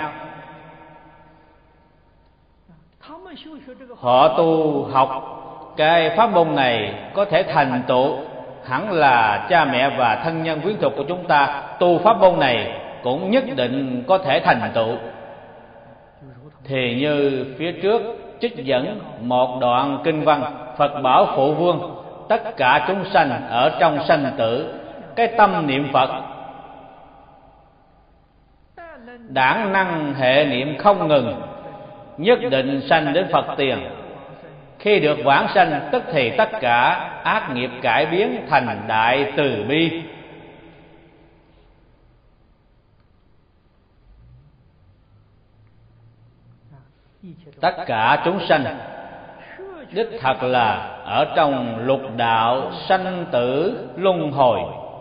Speaker 1: Họ tu học cái pháp môn này có thể thành tựu, hẳn là cha mẹ và thân nhân quyến thuộc của chúng ta tu pháp môn này cũng nhất định có thể thành tựu. Thì như phía trước trích dẫn một đoạn kinh văn, Phật bảo phụ vương tất cả chúng sanh ở trong sanh tử, cái tâm niệm Phật đản năng hệ niệm không ngừng, nhất định sanh đến Phật tiền. Khi được vãng sanh, tức thì tất cả ác nghiệp cải biến thành đại từ bi. Tất cả chúng sanh đích thật là ở trong lục đạo sanh tử luân hồi.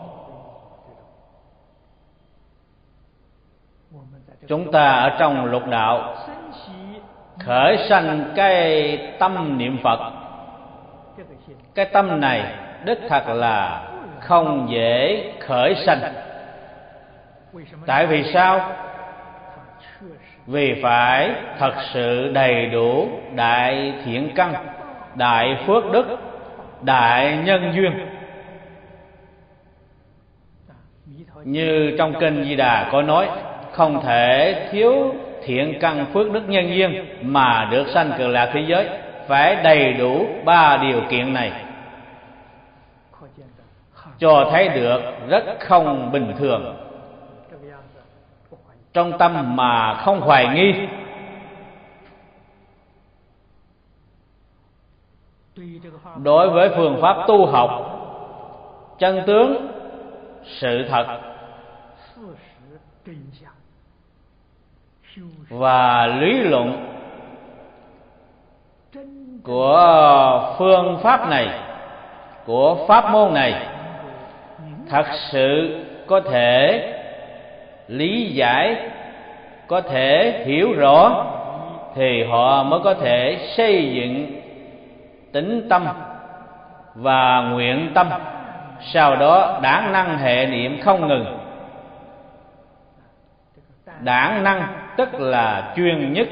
Speaker 1: Chúng ta ở trong lục đạo khởi sanh cái tâm niệm Phật. Cái tâm này đích thật là không dễ khởi sanh. Tại vì sao? Vì phải thật sự đầy đủ đại thiện căn, đại phước đức, đại nhân duyên. Như trong kinh Di Đà có nói, không thể thiếu thiện căn phước đức nhân duyên mà được sanh Cực Lạc thế giới, phải đầy đủ 3 điều kiện này, cho thấy được rất không bình thường. Trong tâm mà không hoài nghi, đối với phương pháp tu học, chân tướng, sự thật và lý luận của phương pháp này, của pháp môn này thật sự có thể lý giải, có thể hiểu rõ, thì họ mới có thể xây dựng tín tâm và nguyện tâm, sau đó đản năng hệ niệm không ngừng. Đản năng tức là chuyên nhất,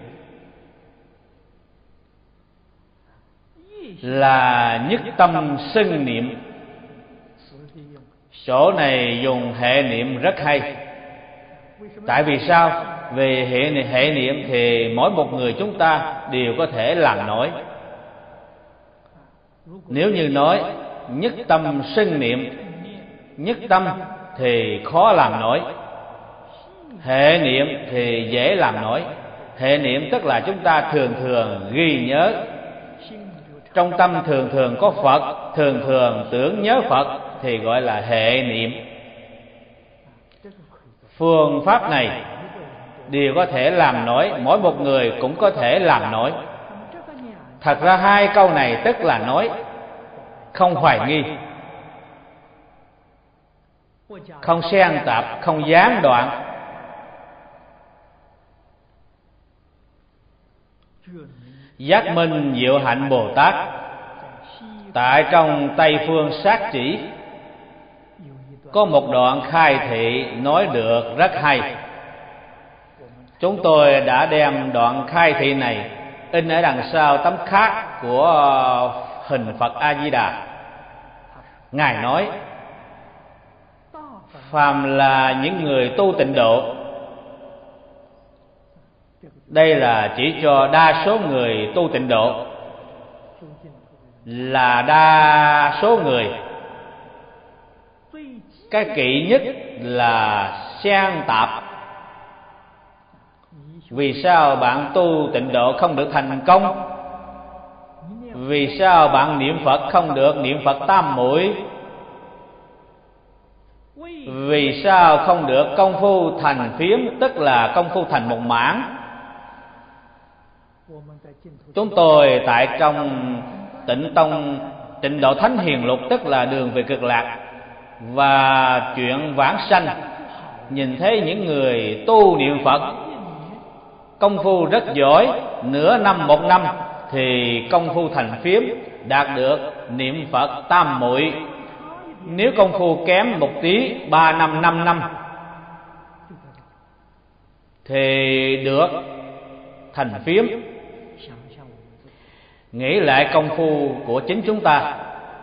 Speaker 1: là nhất tâm xưng niệm. Chỗ này dùng hệ niệm rất hay. Tại vì sao? Về hệ niệm thì mỗi một người chúng ta đều có thể làm nổi. Nếu như nói nhất tâm xưng niệm, nhất tâm thì khó làm nổi, hệ niệm thì dễ làm nổi. Hệ niệm tức là chúng ta thường thường ghi nhớ, trong tâm thường thường có Phật, thường thường tưởng nhớ Phật thì gọi là hệ niệm. Phương pháp này đều có thể làm nổi, mỗi một người cũng có thể làm nổi. Thật ra 2 câu này tức là nói, không hoài nghi, không xen tạp, không gián đoạn. Giác Minh Diệu Hạnh Bồ Tát tại trong Tây Phương Sát Chỉ có một đoạn khai thị nói được rất hay. Chúng tôi đã đem đoạn khai thị này in ở đằng sau tấm khắc của hình Phật A Di Đà. Ngài nói: phàm là những người tu tịnh độ, đây là chỉ cho đa số người tu tịnh độ, là đa số người. Cái kỵ nhất là xen tạp. Vì sao bạn tu tịnh độ không được thành công? Vì sao bạn niệm Phật không được niệm Phật tam muội? Vì sao không được công phu thành phiếm, tức là công phu thành một mãn? Chúng tôi tại trong Tịnh Độ Thánh Hiền Lục, tức là đường về Cực Lạc và chuyện vãng sanh, nhìn thấy những người tu niệm Phật công phu rất giỏi, nửa năm một năm thì công phu thành phiếm, đạt được niệm Phật tam muội. Nếu công phu kém một tí, 3 năm 5 năm thì được thành phiếm. Nghĩ lại công phu của chính chúng ta,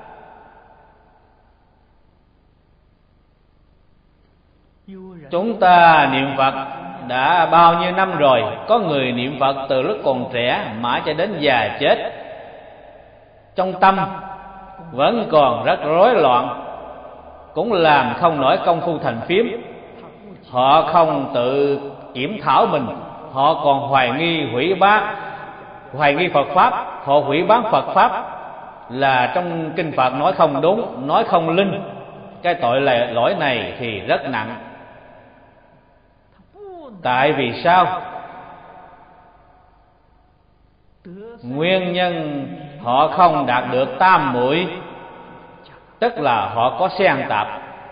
Speaker 1: chúng ta niệm Phật đã bao nhiêu năm rồi. Có người niệm Phật từ lúc còn trẻ mãi cho đến già chết, trong tâm vẫn còn rất rối loạn, cũng làm không nổi công phu thành phiếm. Họ không tự kiểm thảo mình, họ còn hoài nghi hoài nghi Phật Pháp, họ hủy bán Phật Pháp, là trong kinh Phật nói không đúng, nói không linh. Cái tội lỗi này thì rất nặng. Tại vì sao? Nguyên nhân họ không đạt được tam muội, tức là họ có xen tạp.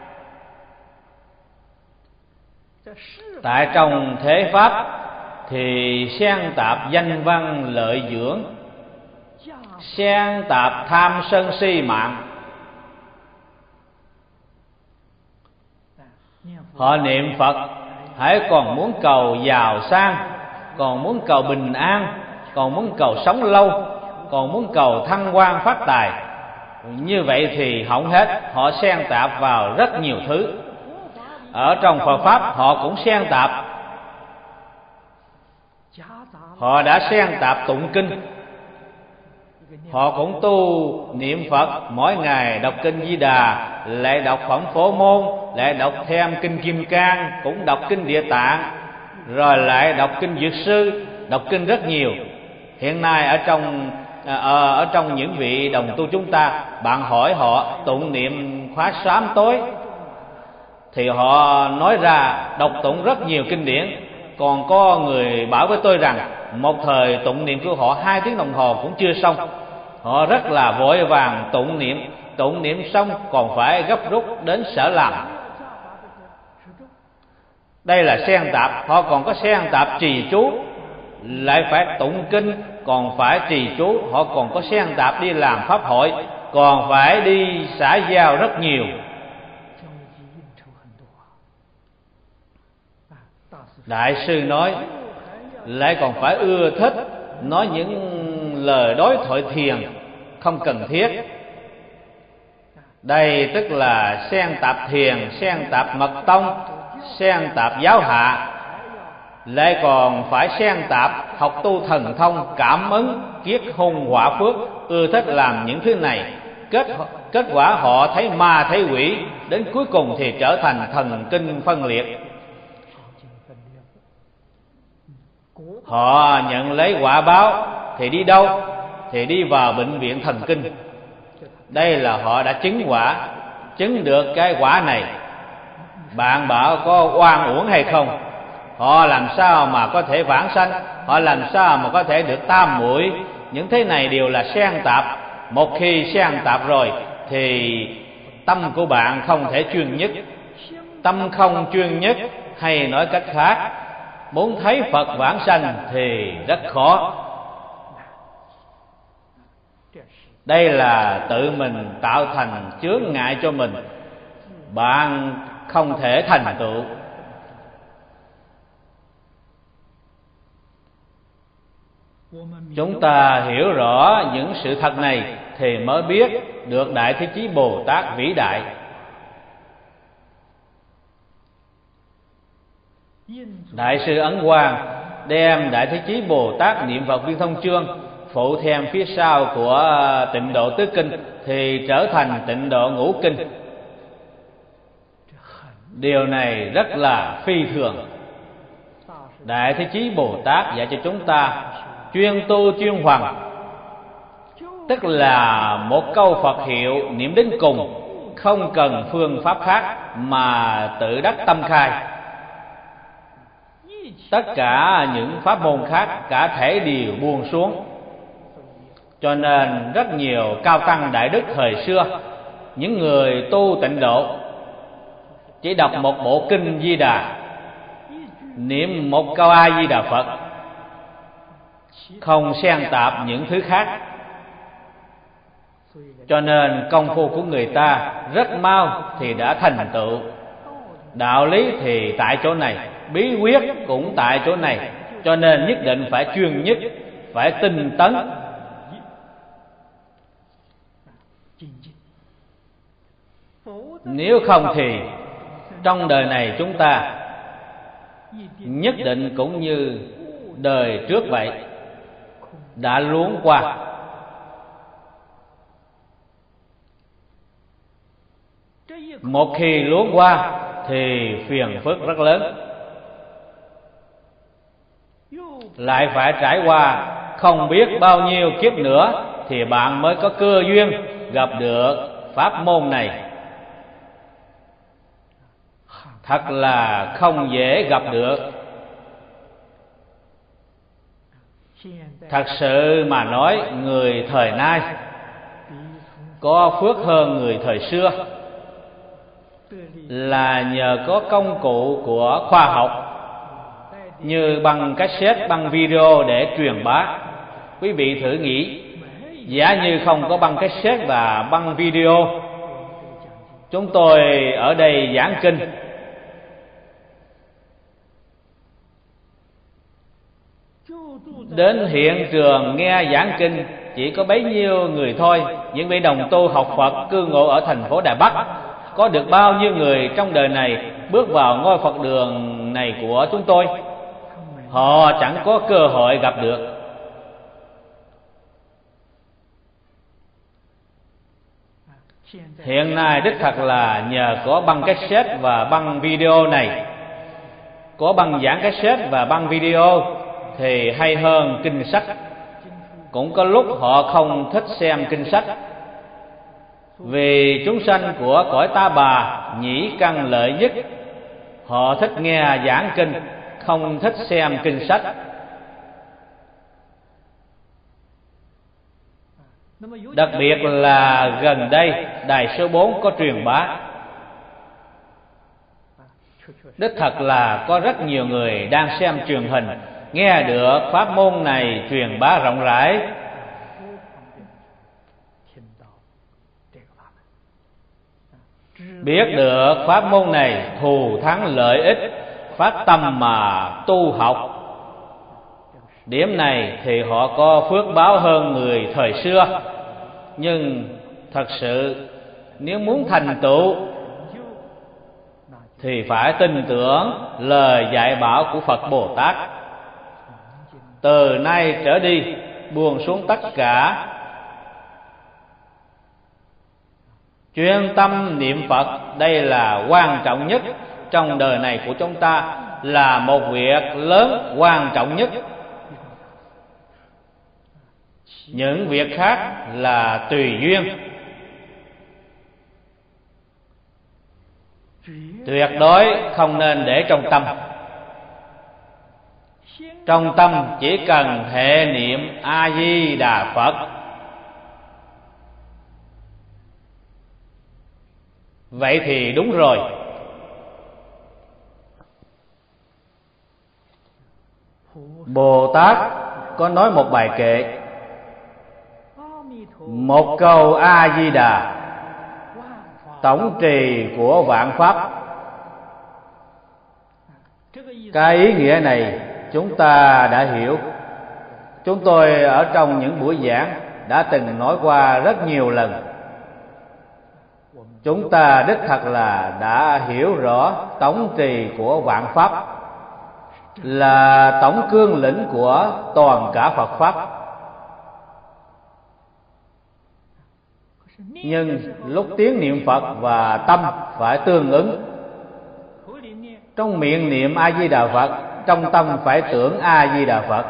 Speaker 1: Tại trong thế pháp thì xen tạp danh văn lợi dưỡng, xen tạp tham sân si mạng. Họ niệm Phật hãy còn muốn cầu giàu sang, còn muốn cầu bình an, còn muốn cầu sống lâu, còn muốn cầu thăng quan phát tài. Như vậy thì hỏng hết. Họ xen tạp vào rất nhiều thứ. Ở trong Phật Pháp họ cũng xen tạp. họ đã xen tạp tụng kinh. Họ cũng tu niệm Phật, mỗi ngày đọc kinh Di Đà, lại đọc Phẩm Phổ Môn, lại đọc thêm kinh Kim Cang, cũng đọc kinh Địa Tạng, rồi lại đọc kinh Dược Sư, đọc kinh rất nhiều. Hiện nay ở trong những vị đồng tu chúng ta, bạn hỏi họ tụng niệm khóa sám tối thì họ nói ra đọc tụng rất nhiều kinh điển. Còn có người bảo với tôi rằng một thời tụng niệm của họ 2 tiếng đồng hồ cũng chưa xong. Họ rất là vội vàng tụng niệm xong còn phải gấp rút đến sở làm. Đây là xen tạp. Họ còn có xen tạp trì chú, lại phải tụng kinh, còn phải trì chú. Họ còn có xen tạp đi làm pháp hội, còn phải đi xã giao rất nhiều. Đại sư nói lại còn phải ưa thích nói những lời đối thoại thiền không cần thiết. Đây tức là xen tạp thiền, xen tạp mật tông, xen tạp giáo hạ, lại còn phải xen tạp học tu thần thông, cảm ứng, kiết hung hỏa phước, ưa thích làm những thứ này. Kết quả họ thấy ma thấy quỷ, đến cuối cùng thì trở thành thần kinh phân liệt. Họ nhận lấy quả báo thì đi đâu? Thì đi vào bệnh viện thần kinh. Đây là họ đã chứng quả, chứng được cái quả này. Bạn bảo có oan uổng hay không? Họ làm sao mà có thể vãng sanh? Họ làm sao mà có thể được tam muội? Những thế này đều là xen tạp. Một khi xen tạp rồi thì tâm của bạn không thể chuyên nhất. Tâm không chuyên nhất, hay nói cách khác, muốn thấy Phật vãng sanh thì rất khó. Đây là tự mình tạo thành chướng ngại cho mình, bạn không thể thành tựu. Chúng ta hiểu rõ những sự thật này thì mới biết được Đại Thế Chí Bồ Tát vĩ đại. Đại sư Ấn Quang đem Đại Thế Chí Bồ Tát Niệm Phật Viên Thông Chương phụ thêm phía sau của Tịnh Độ Tứ Kinh thì trở thành Tịnh Độ Ngũ Kinh. Điều này rất là phi thường. Đại Thế Chí Bồ Tát dạy cho chúng ta chuyên tu chuyên hoằng, tức là một câu Phật hiệu niệm đến cùng, không cần phương pháp khác mà tự đắc tâm khai. Tất cả những pháp môn khác cả thể đều buông xuống. Cho nên rất nhiều cao tăng đại đức thời xưa, những người tu tịnh độ, chỉ đọc một bộ kinh Di Đà, niệm một câu A Di Đà Phật, không xen tạp những thứ khác. Cho nên công phu của người ta rất mau thì đã thành tựu. Đạo lý thì tại chỗ này, bí quyết cũng tại chỗ này. Cho nên nhất định phải chuyên nhất, phải tinh tấn. Nếu không thì trong đời này chúng ta nhất định cũng như đời trước vậy, đã luống qua. Một khi luống qua thì phiền phức rất lớn, lại phải trải qua không biết bao nhiêu kiếp nữa thì bạn mới có cơ duyên gặp được pháp môn này. Thật là không dễ gặp được. Thật sự mà nói, người thời nay có phước hơn người thời xưa là nhờ có công cụ của khoa học, như băng cassette, băng video để truyền bá. Quý vị thử nghĩ, giả như không có băng cassette và băng video, chúng tôi ở đây giảng kinh, đến hiện trường nghe giảng kinh chỉ có bấy nhiêu người thôi. Những vị đồng tu học Phật cư ngụ ở thành phố Đài Bắc, có được bao nhiêu người trong đời này bước vào ngôi Phật đường này của chúng tôi? họ chẳng có cơ hội gặp được. Hiện nay đích thật là nhờ có băng cassette và băng video này, có băng giảng cassette và băng video thì hay hơn kinh sách. Cũng có lúc họ không thích xem kinh sách, vì chúng sanh của cõi Ta Bà nhĩ căn lợi nhất, họ thích nghe giảng kinh, không thích xem kinh sách. Đặc biệt là gần đây đài số 4 có truyền bá. Đích thật là có rất nhiều người đang xem truyền hình, nghe được pháp môn này truyền bá rộng rãi. Biết được pháp môn này thù thắng lợi ích, phát tâm mà tu học. Điểm này thì họ có phước báo hơn người thời xưa. Nhưng thật sự nếu muốn thành tựu thì phải tin tưởng lời dạy bảo của Phật Bồ Tát. Từ nay trở đi buông xuống tất cả, chuyên tâm niệm Phật. Đây là quan trọng nhất trong đời này của chúng ta, là một việc lớn quan trọng nhất. Những việc khác là tùy duyên. Tuyệt đối không nên để trong tâm. Trong tâm chỉ cần hệ niệm A Di Đà Phật. Vậy thì đúng rồi. Bồ Tát có nói một bài kệ: một câu A Di Đà, tổng trì của vạn pháp. Cái ý nghĩa này chúng ta đã hiểu. Chúng tôi ở trong những buổi giảng đã từng nói qua rất nhiều lần. Chúng ta đích thật là đã hiểu rõ tổng trì của vạn pháp là tổng cương lĩnh của toàn cả Phật pháp. Nhưng lúc tiếng niệm Phật và tâm phải tương ứng. Trong miệng niệm A Di Đà Phật, trong tâm phải tưởng A Di Đà Phật.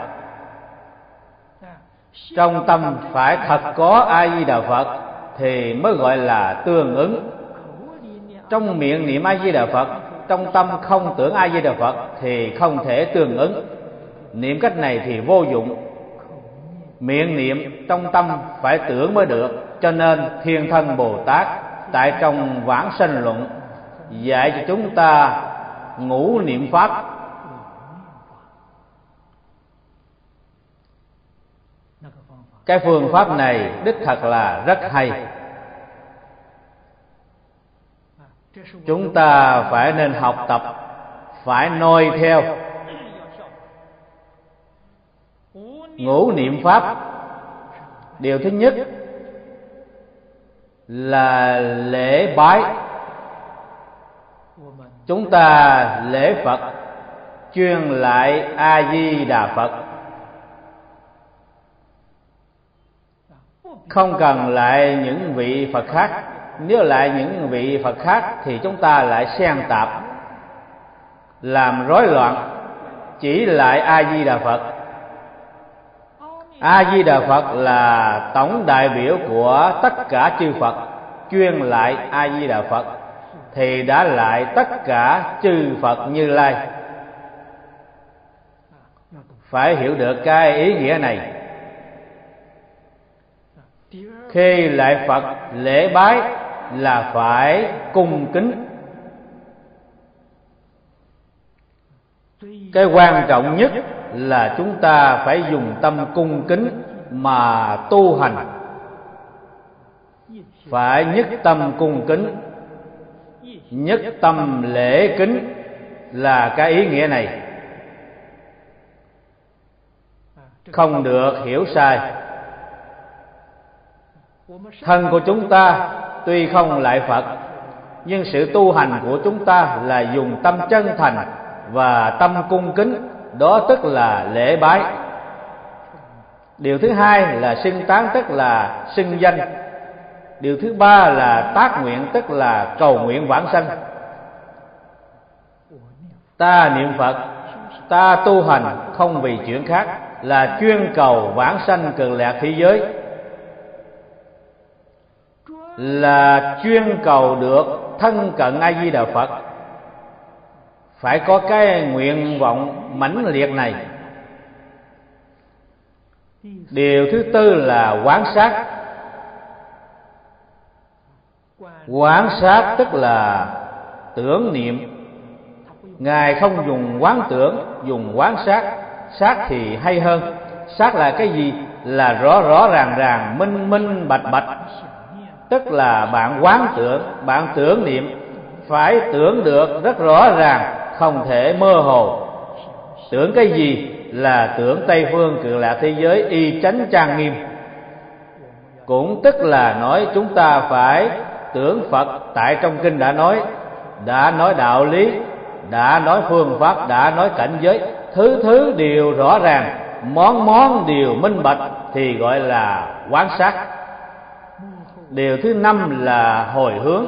Speaker 1: Trong tâm phải thật có A Di Đà Phật thì mới gọi là tương ứng. Trong miệng niệm A Di Đà Phật, trong tâm không tưởng A Di Đà Phật thì không thể tương ứng. Niệm cách này thì vô dụng. Miệng niệm, trong tâm phải tưởng mới được. Cho nên Thiên Thân Bồ Tát tại trong Vãng Sanh Luận dạy cho chúng ta ngũ niệm pháp. Cái phương pháp này đích thật là rất hay. Chúng ta phải nên học tập, phải noi theo. Ngũ niệm pháp, điều thứ nhất là lễ bái. Chúng ta lễ Phật chuyên lại A Di Đà Phật, không cần lại những vị Phật khác. Nếu lại những vị Phật khác thì chúng ta lại xen tạp, làm rối loạn. Chỉ lại A Di Đà Phật. A Di Đà Phật là tổng đại biểu của tất cả chư Phật. Chuyên lại A Di Đà Phật thì đã lại tất cả chư Phật Như Lai. Phải hiểu được cái ý nghĩa này. Khi lại Phật lễ bái là phải cung kính. Cái quan trọng nhất là chúng ta phải dùng tâm cung kính mà tu hành. Phải nhất tâm cung kính, nhất tâm lễ kính là cái ý nghĩa này. Không được hiểu sai. Thân của chúng ta tuy không lại Phật, nhưng sự tu hành của chúng ta là dùng tâm chân thành và tâm cung kính đó tức là lễ bái. Điều thứ hai là xưng tán, tức là xưng danh. Điều thứ ba là tác nguyện, tức là cầu nguyện vãng sanh. Ta niệm Phật, ta tu hành không vì chuyện khác, là chuyên cầu vãng sanh cực lạc thế giới, là chuyên cầu được thân cận A Di Đà Phật. Phải có cái nguyện vọng mãnh liệt này. Điều thứ tư là quán sát. Quán sát tức là tưởng niệm. Ngài không dùng quán tưởng, dùng quán sát. Sát thì hay hơn. Sát là cái gì? Là rõ rõ ràng ràng, minh minh bạch bạch. Tức là bạn quán tưởng, bạn tưởng niệm, phải tưởng được rất rõ ràng, không thể mơ hồ. Tưởng cái gì? Là tưởng Tây Phương Cực Lạc thế giới y chánh trang nghiêm. Cũng tức là nói chúng ta phải tưởng Phật. Tại trong kinh đã nói đạo lý, đã nói phương pháp, đã nói cảnh giới, thứ thứ đều rõ ràng, món món đều minh bạch, thì gọi là quán sát. Điều thứ năm là hồi hướng.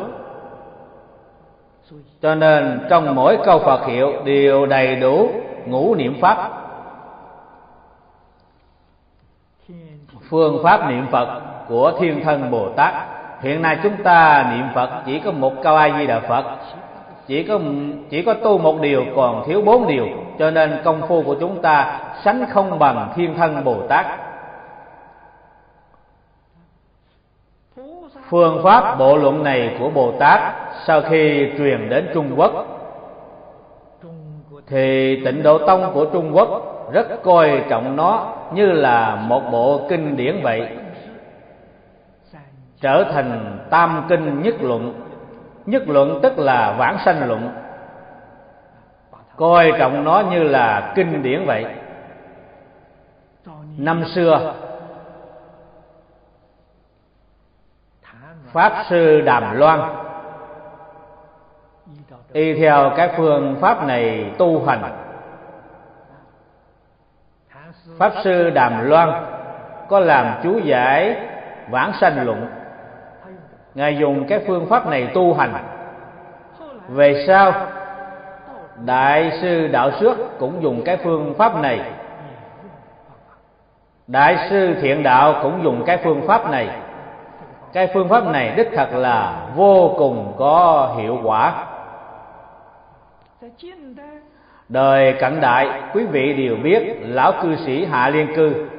Speaker 1: Cho nên trong mỗi câu Phật hiệu đều đầy đủ ngũ niệm pháp. Phương pháp niệm Phật của Thiên Thân Bồ Tát. Hiện nay chúng ta niệm Phật chỉ có một câu A Di Đà Phật, chỉ có tu một điều, còn thiếu 4 điều. Cho nên công phu của chúng ta sánh không bằng Thiên Thân Bồ Tát. Phương pháp bộ luận này của Bồ Tát sau khi truyền đến Trung Quốc, thì Tịnh Độ Tông của Trung Quốc rất coi trọng nó như là một bộ kinh điển vậy, trở thành tam kinh nhất luận. Nhất luận tức là vãng sanh luận, coi trọng nó như là kinh điển vậy. Năm xưa Pháp Sư Đàm Loan y theo cái phương pháp này tu hành. Pháp Sư Đàm Loan có làm chú giải vãng sanh luận. Ngài dùng cái phương pháp này tu hành. Về sau Đại sư Đạo Xước cũng dùng cái phương pháp này. Đại sư Thiện Đạo cũng dùng cái phương pháp này. Cái phương pháp này đích thật là vô cùng có hiệu quả. Đời cận đại, quý vị đều biết lão cư sĩ Hạ Liên Cư,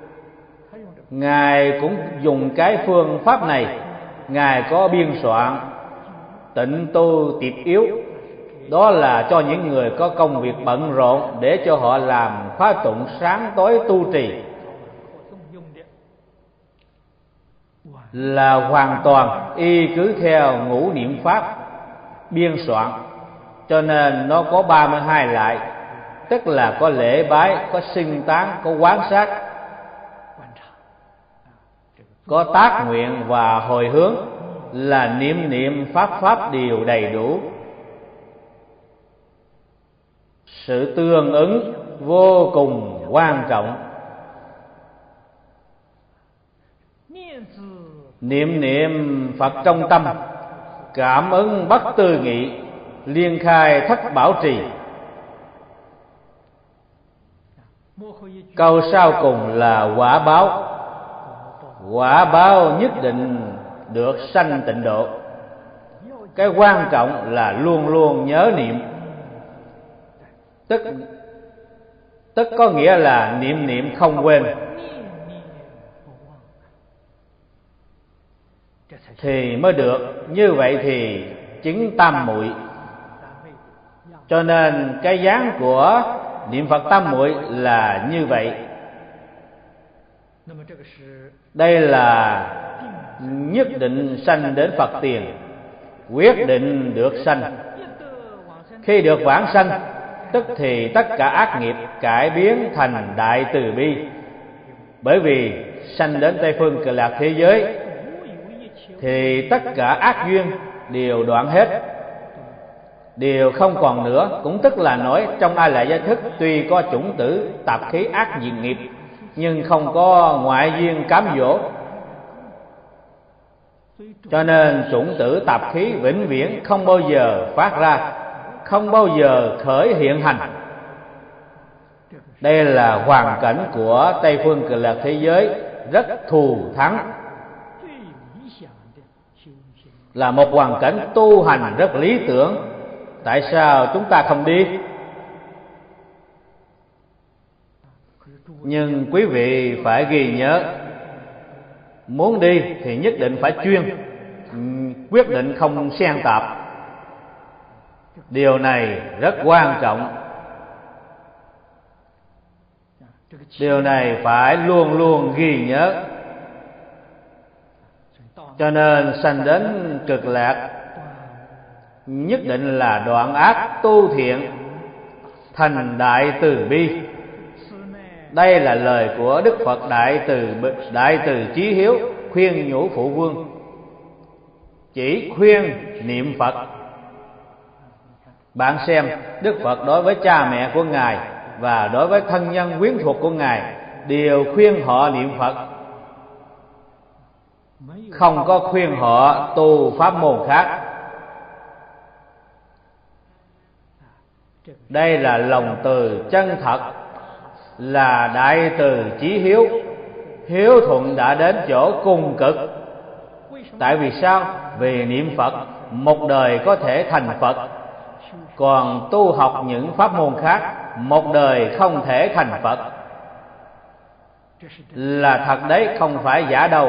Speaker 1: Ngài cũng dùng cái phương pháp này. Ngài có biên soạn Tịnh Tu Tiệp Yếu, đó là cho những người có công việc bận rộn để cho họ làm khóa tụng sáng tối tu trì, là hoàn toàn y cứ theo ngũ niệm pháp biên soạn. Cho nên nó có 32 lại, tức là có lễ bái, có xưng tán, có quán sát, có tác nguyện và hồi hướng, là niệm niệm pháp pháp đều đầy đủ. Sự tương ứng vô cùng quan trọng. Niệm niệm Phật trong tâm, cảm ứng bất tư nghị, liên khai thất bảo trì. Câu sau cùng là quả báo. Quả báo nhất định được sanh tịnh độ. Cái quan trọng là luôn luôn nhớ niệm. Tức có nghĩa là niệm niệm không quên, thì mới được. Như vậy thì chứng tam muội. Cho nên cái dáng của niệm Phật tam muội là như vậy. Đây là nhất định sanh đến Phật tiền, quyết định được sanh. Khi được vãng sanh, tức thì tất cả ác nghiệp cải biến thành đại từ bi. Bởi vì sanh đến Tây Phương Cực Lạc thế giới thì tất cả ác duyên đều đoạn hết. Điều không còn nữa cũng tức là nói trong A Lại Gia Thức tuy có chủng tử tạp khí ác diệt nghiệp, nhưng không có ngoại duyên cám dỗ, cho nên chủng tử tạp khí vĩnh viễn không bao giờ phát ra, không bao giờ khởi hiện hành. Đây là hoàn cảnh của Tây phương Cực Lạc thế giới rất thù thắng, là một hoàn cảnh tu hành rất lý tưởng. Tại sao chúng ta không đi? Nhưng quý vị phải ghi nhớ, muốn đi thì nhất định phải chuyên, quyết định không xen tạp. Điều này rất quan trọng. Điều này phải luôn luôn ghi nhớ. Cho nên sanh đến Cực Lạc nhất định là đoạn ác tu thiện, thành đại từ bi. Đây là lời của Đức Phật Đại Từ Chí Hiếu khuyên nhủ phụ vương, chỉ khuyên niệm Phật. Bạn xem, Đức Phật đối với cha mẹ của Ngài và đối với thân nhân quyến thuộc của Ngài đều khuyên họ niệm Phật, không có khuyên họ tu pháp môn khác. Đây là lòng từ chân thật, là đại từ chí hiếu, hiếu thuận đã đến chỗ cùng cực. Tại vì sao? Vì niệm Phật một đời có thể thành Phật, còn tu học những pháp môn khác một đời không thể thành Phật. Là thật đấy, không phải giả đâu.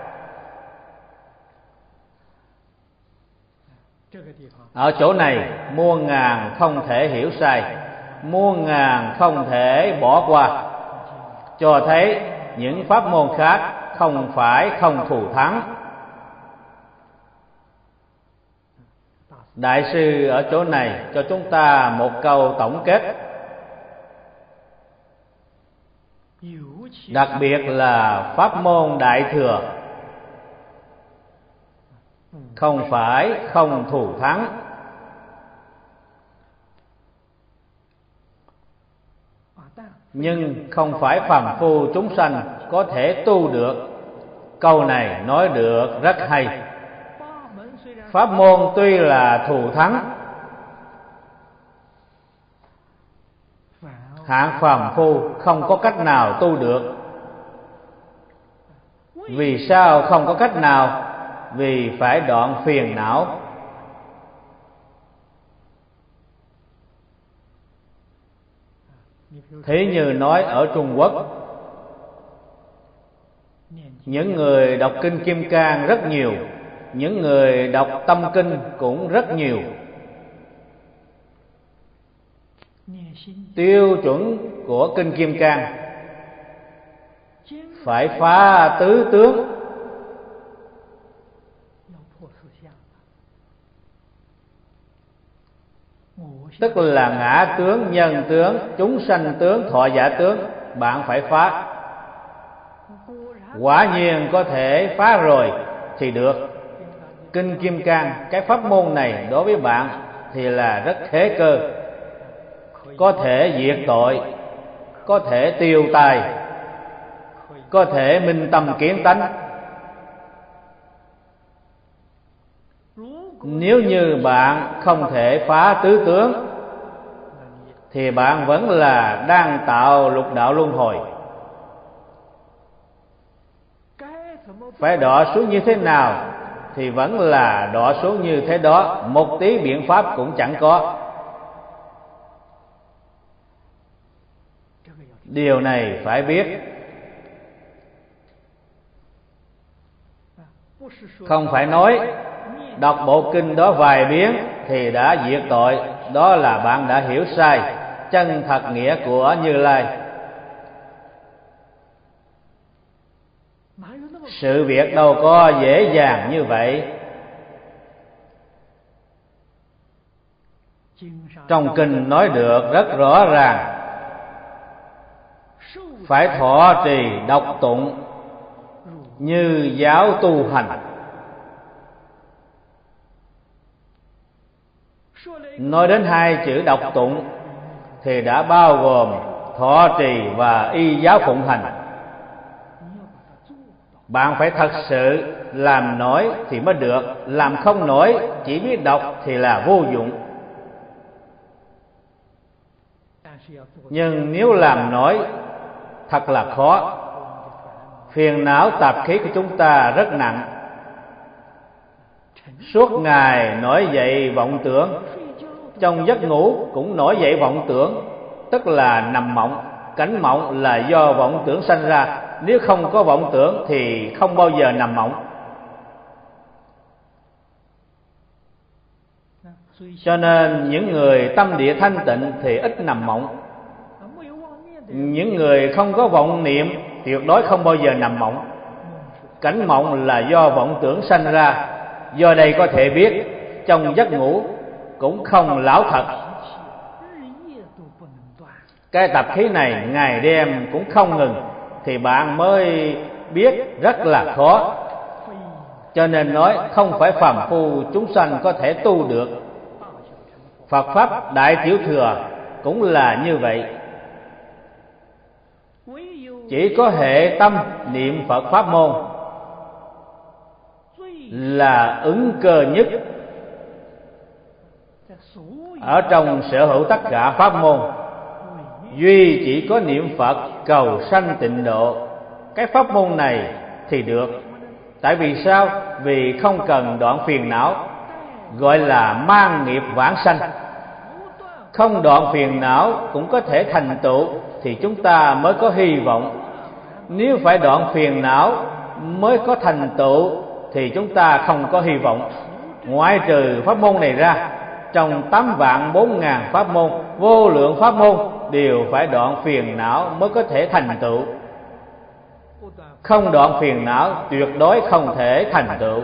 Speaker 1: Ở chỗ này muôn ngàn không thể hiểu sai, muôn ngàn không thể bỏ qua, cho thấy những pháp môn khác không phải không thù thắng. Đại sư ở chỗ này cho chúng ta một câu tổng kết, đặc biệt là pháp môn Đại Thừa không phải không thù thắng. Nhưng không phải phàm phu chúng sanh có thể tu được. Câu này nói được rất hay. Pháp môn tuy là thù thắng, hạng phàm phu không có cách nào tu được. Vì sao không có cách nào? Vì phải đoạn phiền não. Thế như nói ở Trung Quốc, những người đọc kinh Kim Cang rất nhiều, những người đọc tâm kinh cũng rất nhiều. Tiêu chuẩn của kinh Kim Cang phải phá tứ tướng, tức là ngã tướng, nhân tướng, chúng sanh tướng, thọ giả tướng. Bạn phải phá. Quả nhiên có thể phá rồi thì được. Kinh Kim Cang, cái pháp môn này đối với bạn thì là rất thế cơ, có thể diệt tội, có thể tiêu tai, có thể minh tâm kiến tánh. Nếu như bạn không thể phá tứ tướng thì bạn vẫn là đang tạo lục đạo luân hồi. Phải đọa xuống như thế nào thì vẫn là đọa xuống như thế đó, một tí biện pháp cũng chẳng có. Điều này phải biết. Không phải nói đọc bộ kinh đó vài biến thì đã diệt tội. Đó là bạn đã hiểu sai chân thật nghĩa của Như Lai. Sự việc đâu có dễ dàng như vậy. Trong kinh nói được rất rõ ràng, phải thọ trì đọc tụng như giáo tu hành. Nói đến hai chữ đọc tụng thì đã bao gồm thọ trì và y giáo phụng hành. Bạn phải thật sự làm nổi thì mới được, làm không nổi chỉ biết đọc thì là vô dụng. Nhưng nếu làm nổi thật là khó. Phiền não tạp khí của chúng ta rất nặng. Suốt ngày nổi dậy vọng tưởng, trong giấc ngủ cũng nổi dậy vọng tưởng, tức là nằm mộng. Cảnh mộng là do vọng tưởng sanh ra, nếu không có vọng tưởng thì không bao giờ nằm mộng. Cho nên những người tâm địa thanh tịnh thì ít nằm mộng. Những người không có vọng niệm tuyệt đối không bao giờ nằm mộng. Cảnh mộng là do vọng tưởng sanh ra. Do đây có thể biết trong giấc ngủ cũng không lão thật. Cái tập khí này ngày đêm cũng không ngừng thì bạn mới biết rất là khó. Cho nên nói không phải phàm phu chúng sanh có thể tu được. Phật pháp Đại Tiểu Thừa cũng là như vậy. Chỉ có hệ tâm niệm Phật pháp môn là ứng cơ nhất ở trong sở hữu tất cả pháp môn. Duy chỉ có niệm Phật cầu sanh tịnh độ, cái pháp môn này thì được. Tại vì sao? Vì không cần đoạn phiền não, gọi là mang nghiệp vãng sanh. Không đoạn phiền não cũng có thể thành tựu thì chúng ta mới có hy vọng. Nếu phải đoạn phiền não mới có thành tựu thì chúng ta không có hy vọng. Ngoại trừ pháp môn này ra, trong 8.400.000 pháp môn, vô lượng pháp môn đều phải đoạn phiền não mới có thể thành tựu. Không đoạn phiền não tuyệt đối không thể thành tựu.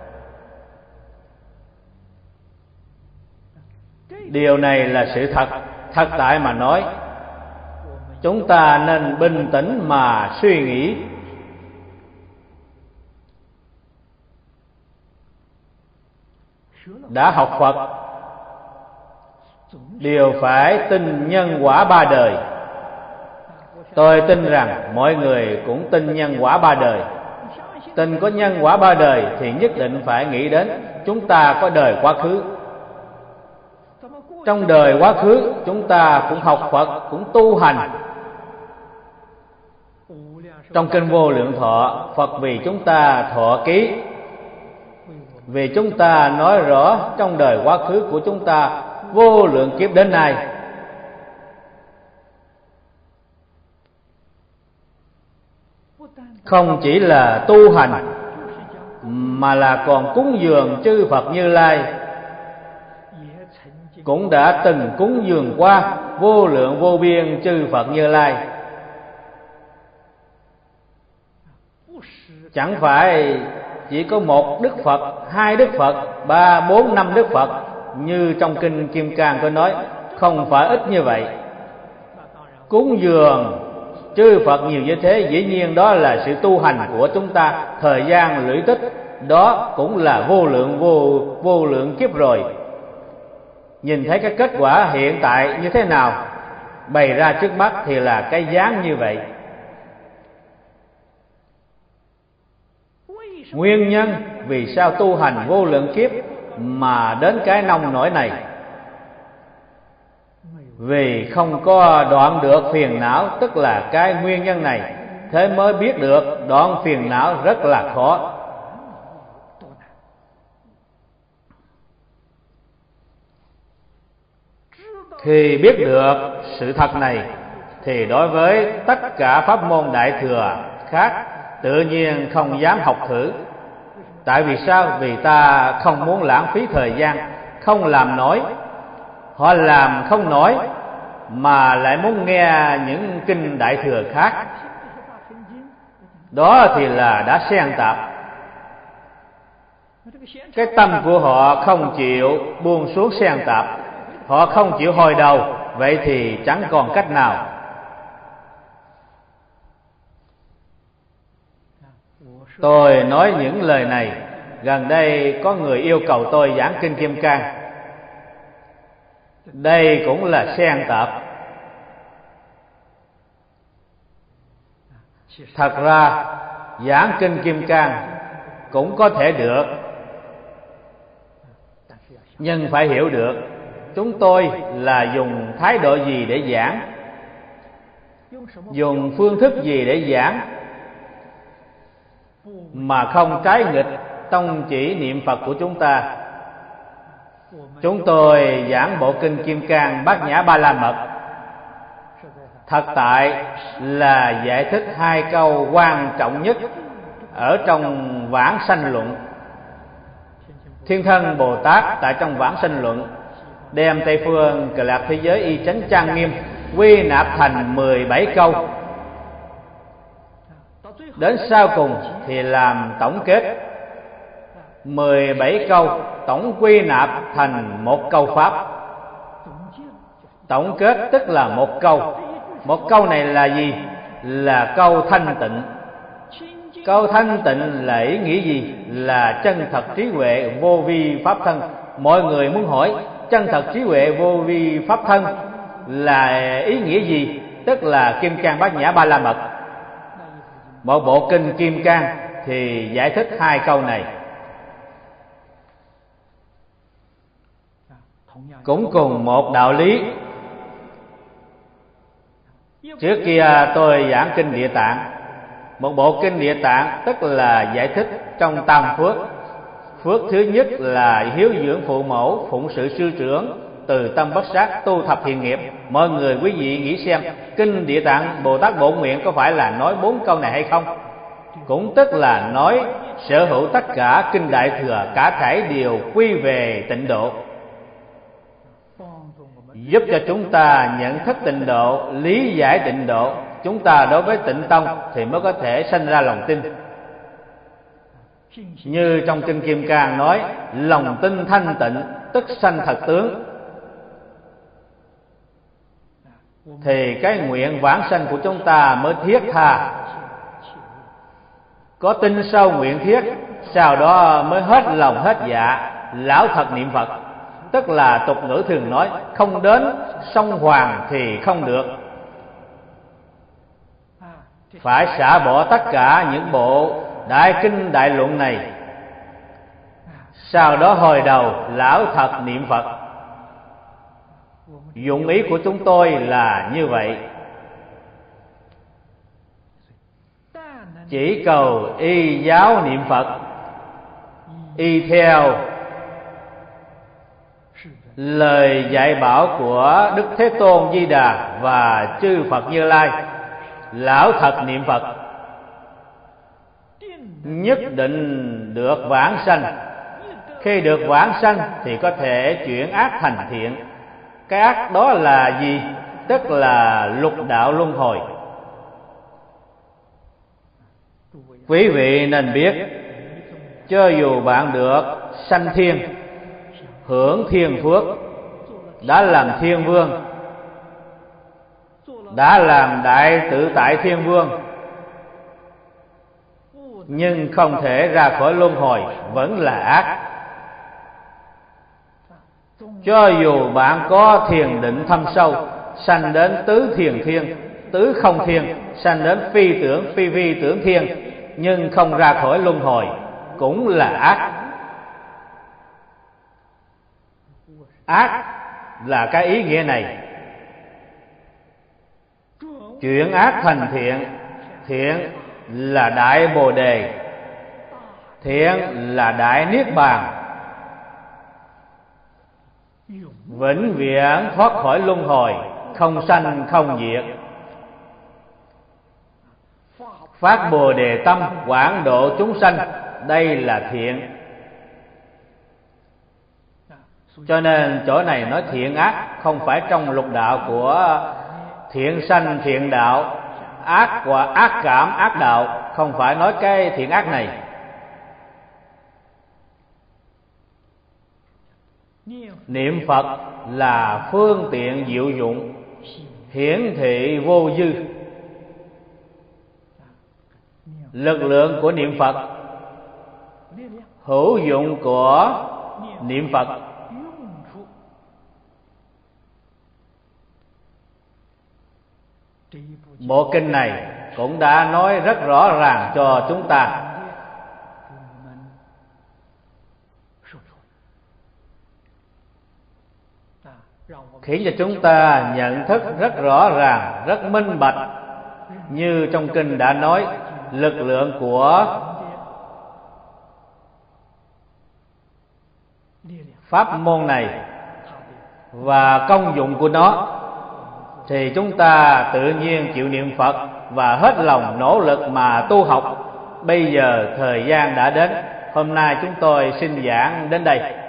Speaker 1: Điều này là sự thật. Thật tại mà nói, chúng ta nên bình tĩnh mà suy nghĩ. Đã học Phật đều phải tin nhân quả ba đời. Tôi tin rằng mọi người cũng tin nhân quả ba đời. Tin có nhân quả ba đời thì nhất định phải nghĩ đến chúng ta có đời quá khứ. Trong đời quá khứ chúng ta cũng học Phật, cũng tu hành. Trong kinh Vô Lượng Thọ, Phật vì chúng ta thọ ký, vì chúng ta nói rõ trong đời quá khứ của chúng ta vô lượng kiếp đến nay. Không chỉ là tu hành mà là còn cúng dường chư Phật Như Lai, cũng đã từng cúng dường qua vô lượng vô biên chư Phật Như Lai. Chẳng phải chỉ có một Đức Phật, hai Đức Phật, ba, bốn, năm Đức Phật như trong kinh Kim Cang có nói. Không phải ít như vậy. Cúng dường chư Phật nhiều như thế, dĩ nhiên đó là sự tu hành của chúng ta. Thời gian lũy tích đó cũng là vô lượng kiếp rồi. Nhìn thấy cái kết quả hiện tại như thế nào, bày ra trước mắt thì là cái dáng như vậy. Nguyên nhân vì sao tu hành vô lượng kiếp mà đến cái nông nổi này? Vì không có đoạn được phiền não, tức là cái nguyên nhân này. Thế mới biết được đoạn phiền não rất là khó. Khi biết được sự thật này thì đối với tất cả pháp môn Đại Thừa khác tự nhiên không dám học thử. Tại vì sao? Vì ta không muốn lãng phí thời gian, không làm nổi. Họ làm không nổi mà lại muốn nghe những kinh Đại Thừa khác, đó thì là đã xen tạp. Cái tâm của họ không chịu buông xuống xen tạp, họ không chịu hồi đầu, vậy thì chẳng còn cách nào. Tôi nói những lời này, gần đây có người yêu cầu tôi giảng kinh Kim Cang. Đây cũng là xen tạp. Thật ra giảng kinh Kim Cang cũng có thể được, nhưng phải hiểu được chúng tôi là dùng thái độ gì để giảng, dùng phương thức gì để giảng, mà không trái nghịch tông chỉ niệm Phật của chúng ta. Chúng tôi giảng bộ kinh Kim Cang Bát Nhã Ba La Mật thật tại là giải thích hai câu quan trọng nhất ở trong Vãng Sanh Luận. Thiên Thân Bồ Tát tại trong Vãng Sanh Luận đem Tây Phương Cực Lạc thế giới y chánh trang nghiêm quy nạp thành 17 câu. Đến sau cùng thì làm tổng kết 17 câu tổng quy nạp thành một câu pháp. Tổng kết tức là một câu. Một câu này là gì? Là câu thanh tịnh. Câu thanh tịnh là ý nghĩa gì? Là chân thật trí huệ vô vi pháp thân. Mọi người muốn hỏi chân thật trí huệ vô vi pháp thân là ý nghĩa gì? Tức là Kim Cang Bát Nhã Ba La Mật. Một bộ kinh Kim Cang thì giải thích hai câu này. Cũng cùng một đạo lý. Trước kia tôi giảng kinh Địa Tạng. Một bộ kinh Địa Tạng tức là giải thích trong tam phước. Phước thứ nhất là hiếu dưỡng phụ mẫu, phụng sự sư trưởng, từ tâm bất sát, tu thập thiện nghiệp. Mọi người quý vị nghĩ xem, kinh Địa Tạng Bồ Tát Bổn Nguyện có phải là nói 4 câu này hay không? Cũng tức là nói sở hữu tất cả kinh Đại Thừa cả thảy đều quy về tịnh độ, giúp cho chúng ta nhận thức tịnh độ, lý giải tịnh độ. Chúng ta đối với tịnh tông thì mới có thể sanh ra lòng tin. Như trong kinh Kim Cang nói, lòng tin thanh tịnh tức sanh thật tướng. Thì cái nguyện vãng sanh của chúng ta mới thiết tha. Có tin sâu nguyện thiết, sau đó mới hết lòng hết dạ lão thật niệm Phật. Tức là tục ngữ thường nói, không đến sông Hoàng thì không được. Phải xả bỏ tất cả những bộ đại kinh đại luận này, sau đó hồi đầu lão thật niệm Phật. Dụng ý của chúng tôi là như vậy. Chỉ cầu y giáo niệm Phật, y theo lời dạy bảo của Đức Thế Tôn Di Đà và chư Phật Như Lai, lão thật niệm Phật, nhất định được vãng sanh. Khi được vãng sanh thì có thể chuyển ác thành thiện. Cái ác đó là gì? Tức là lục đạo luân hồi. Quý vị nên biết, cho dù bạn được sanh thiên, hưởng thiên phước, đã làm thiên vương, đã làm đại tự tại thiên vương, nhưng không thể ra khỏi luân hồi, vẫn là ác. Cho dù bạn có thiền định thâm sâu, sanh đến tứ thiền thiên, tứ không thiên, sanh đến phi tưởng phi vi tưởng thiên, nhưng không ra khỏi luân hồi, cũng là ác. Ác là cái ý nghĩa này. Chuyển ác thành thiện. Thiện là đại bồ đề, thiện là đại niết bàn, vĩnh viễn thoát khỏi luân hồi, không sanh không diệt. Phát bồ đề tâm, quảng độ chúng sanh, đây là thiện. Cho nên chỗ này nói thiện ác không phải trong lục đạo của thiện sanh thiện đạo, ác và ác cảm ác đạo, không phải nói cái thiện ác này. Niệm Phật là phương tiện diệu dụng, hiển thị vô dư. Lực lượng của niệm Phật, hữu dụng của niệm Phật Bộ kinh này cũng đã nói rất rõ ràng cho chúng ta, khiến cho chúng ta nhận thức rất rõ ràng, rất minh bạch. Như trong kinh đã nói, lực lượng của pháp môn này và công dụng của nó, thì chúng ta tự nhiên chịu niệm Phật và hết lòng nỗ lực mà tu học. Bây giờ thời gian đã đến, hôm nay chúng tôi xin giảng đến đây.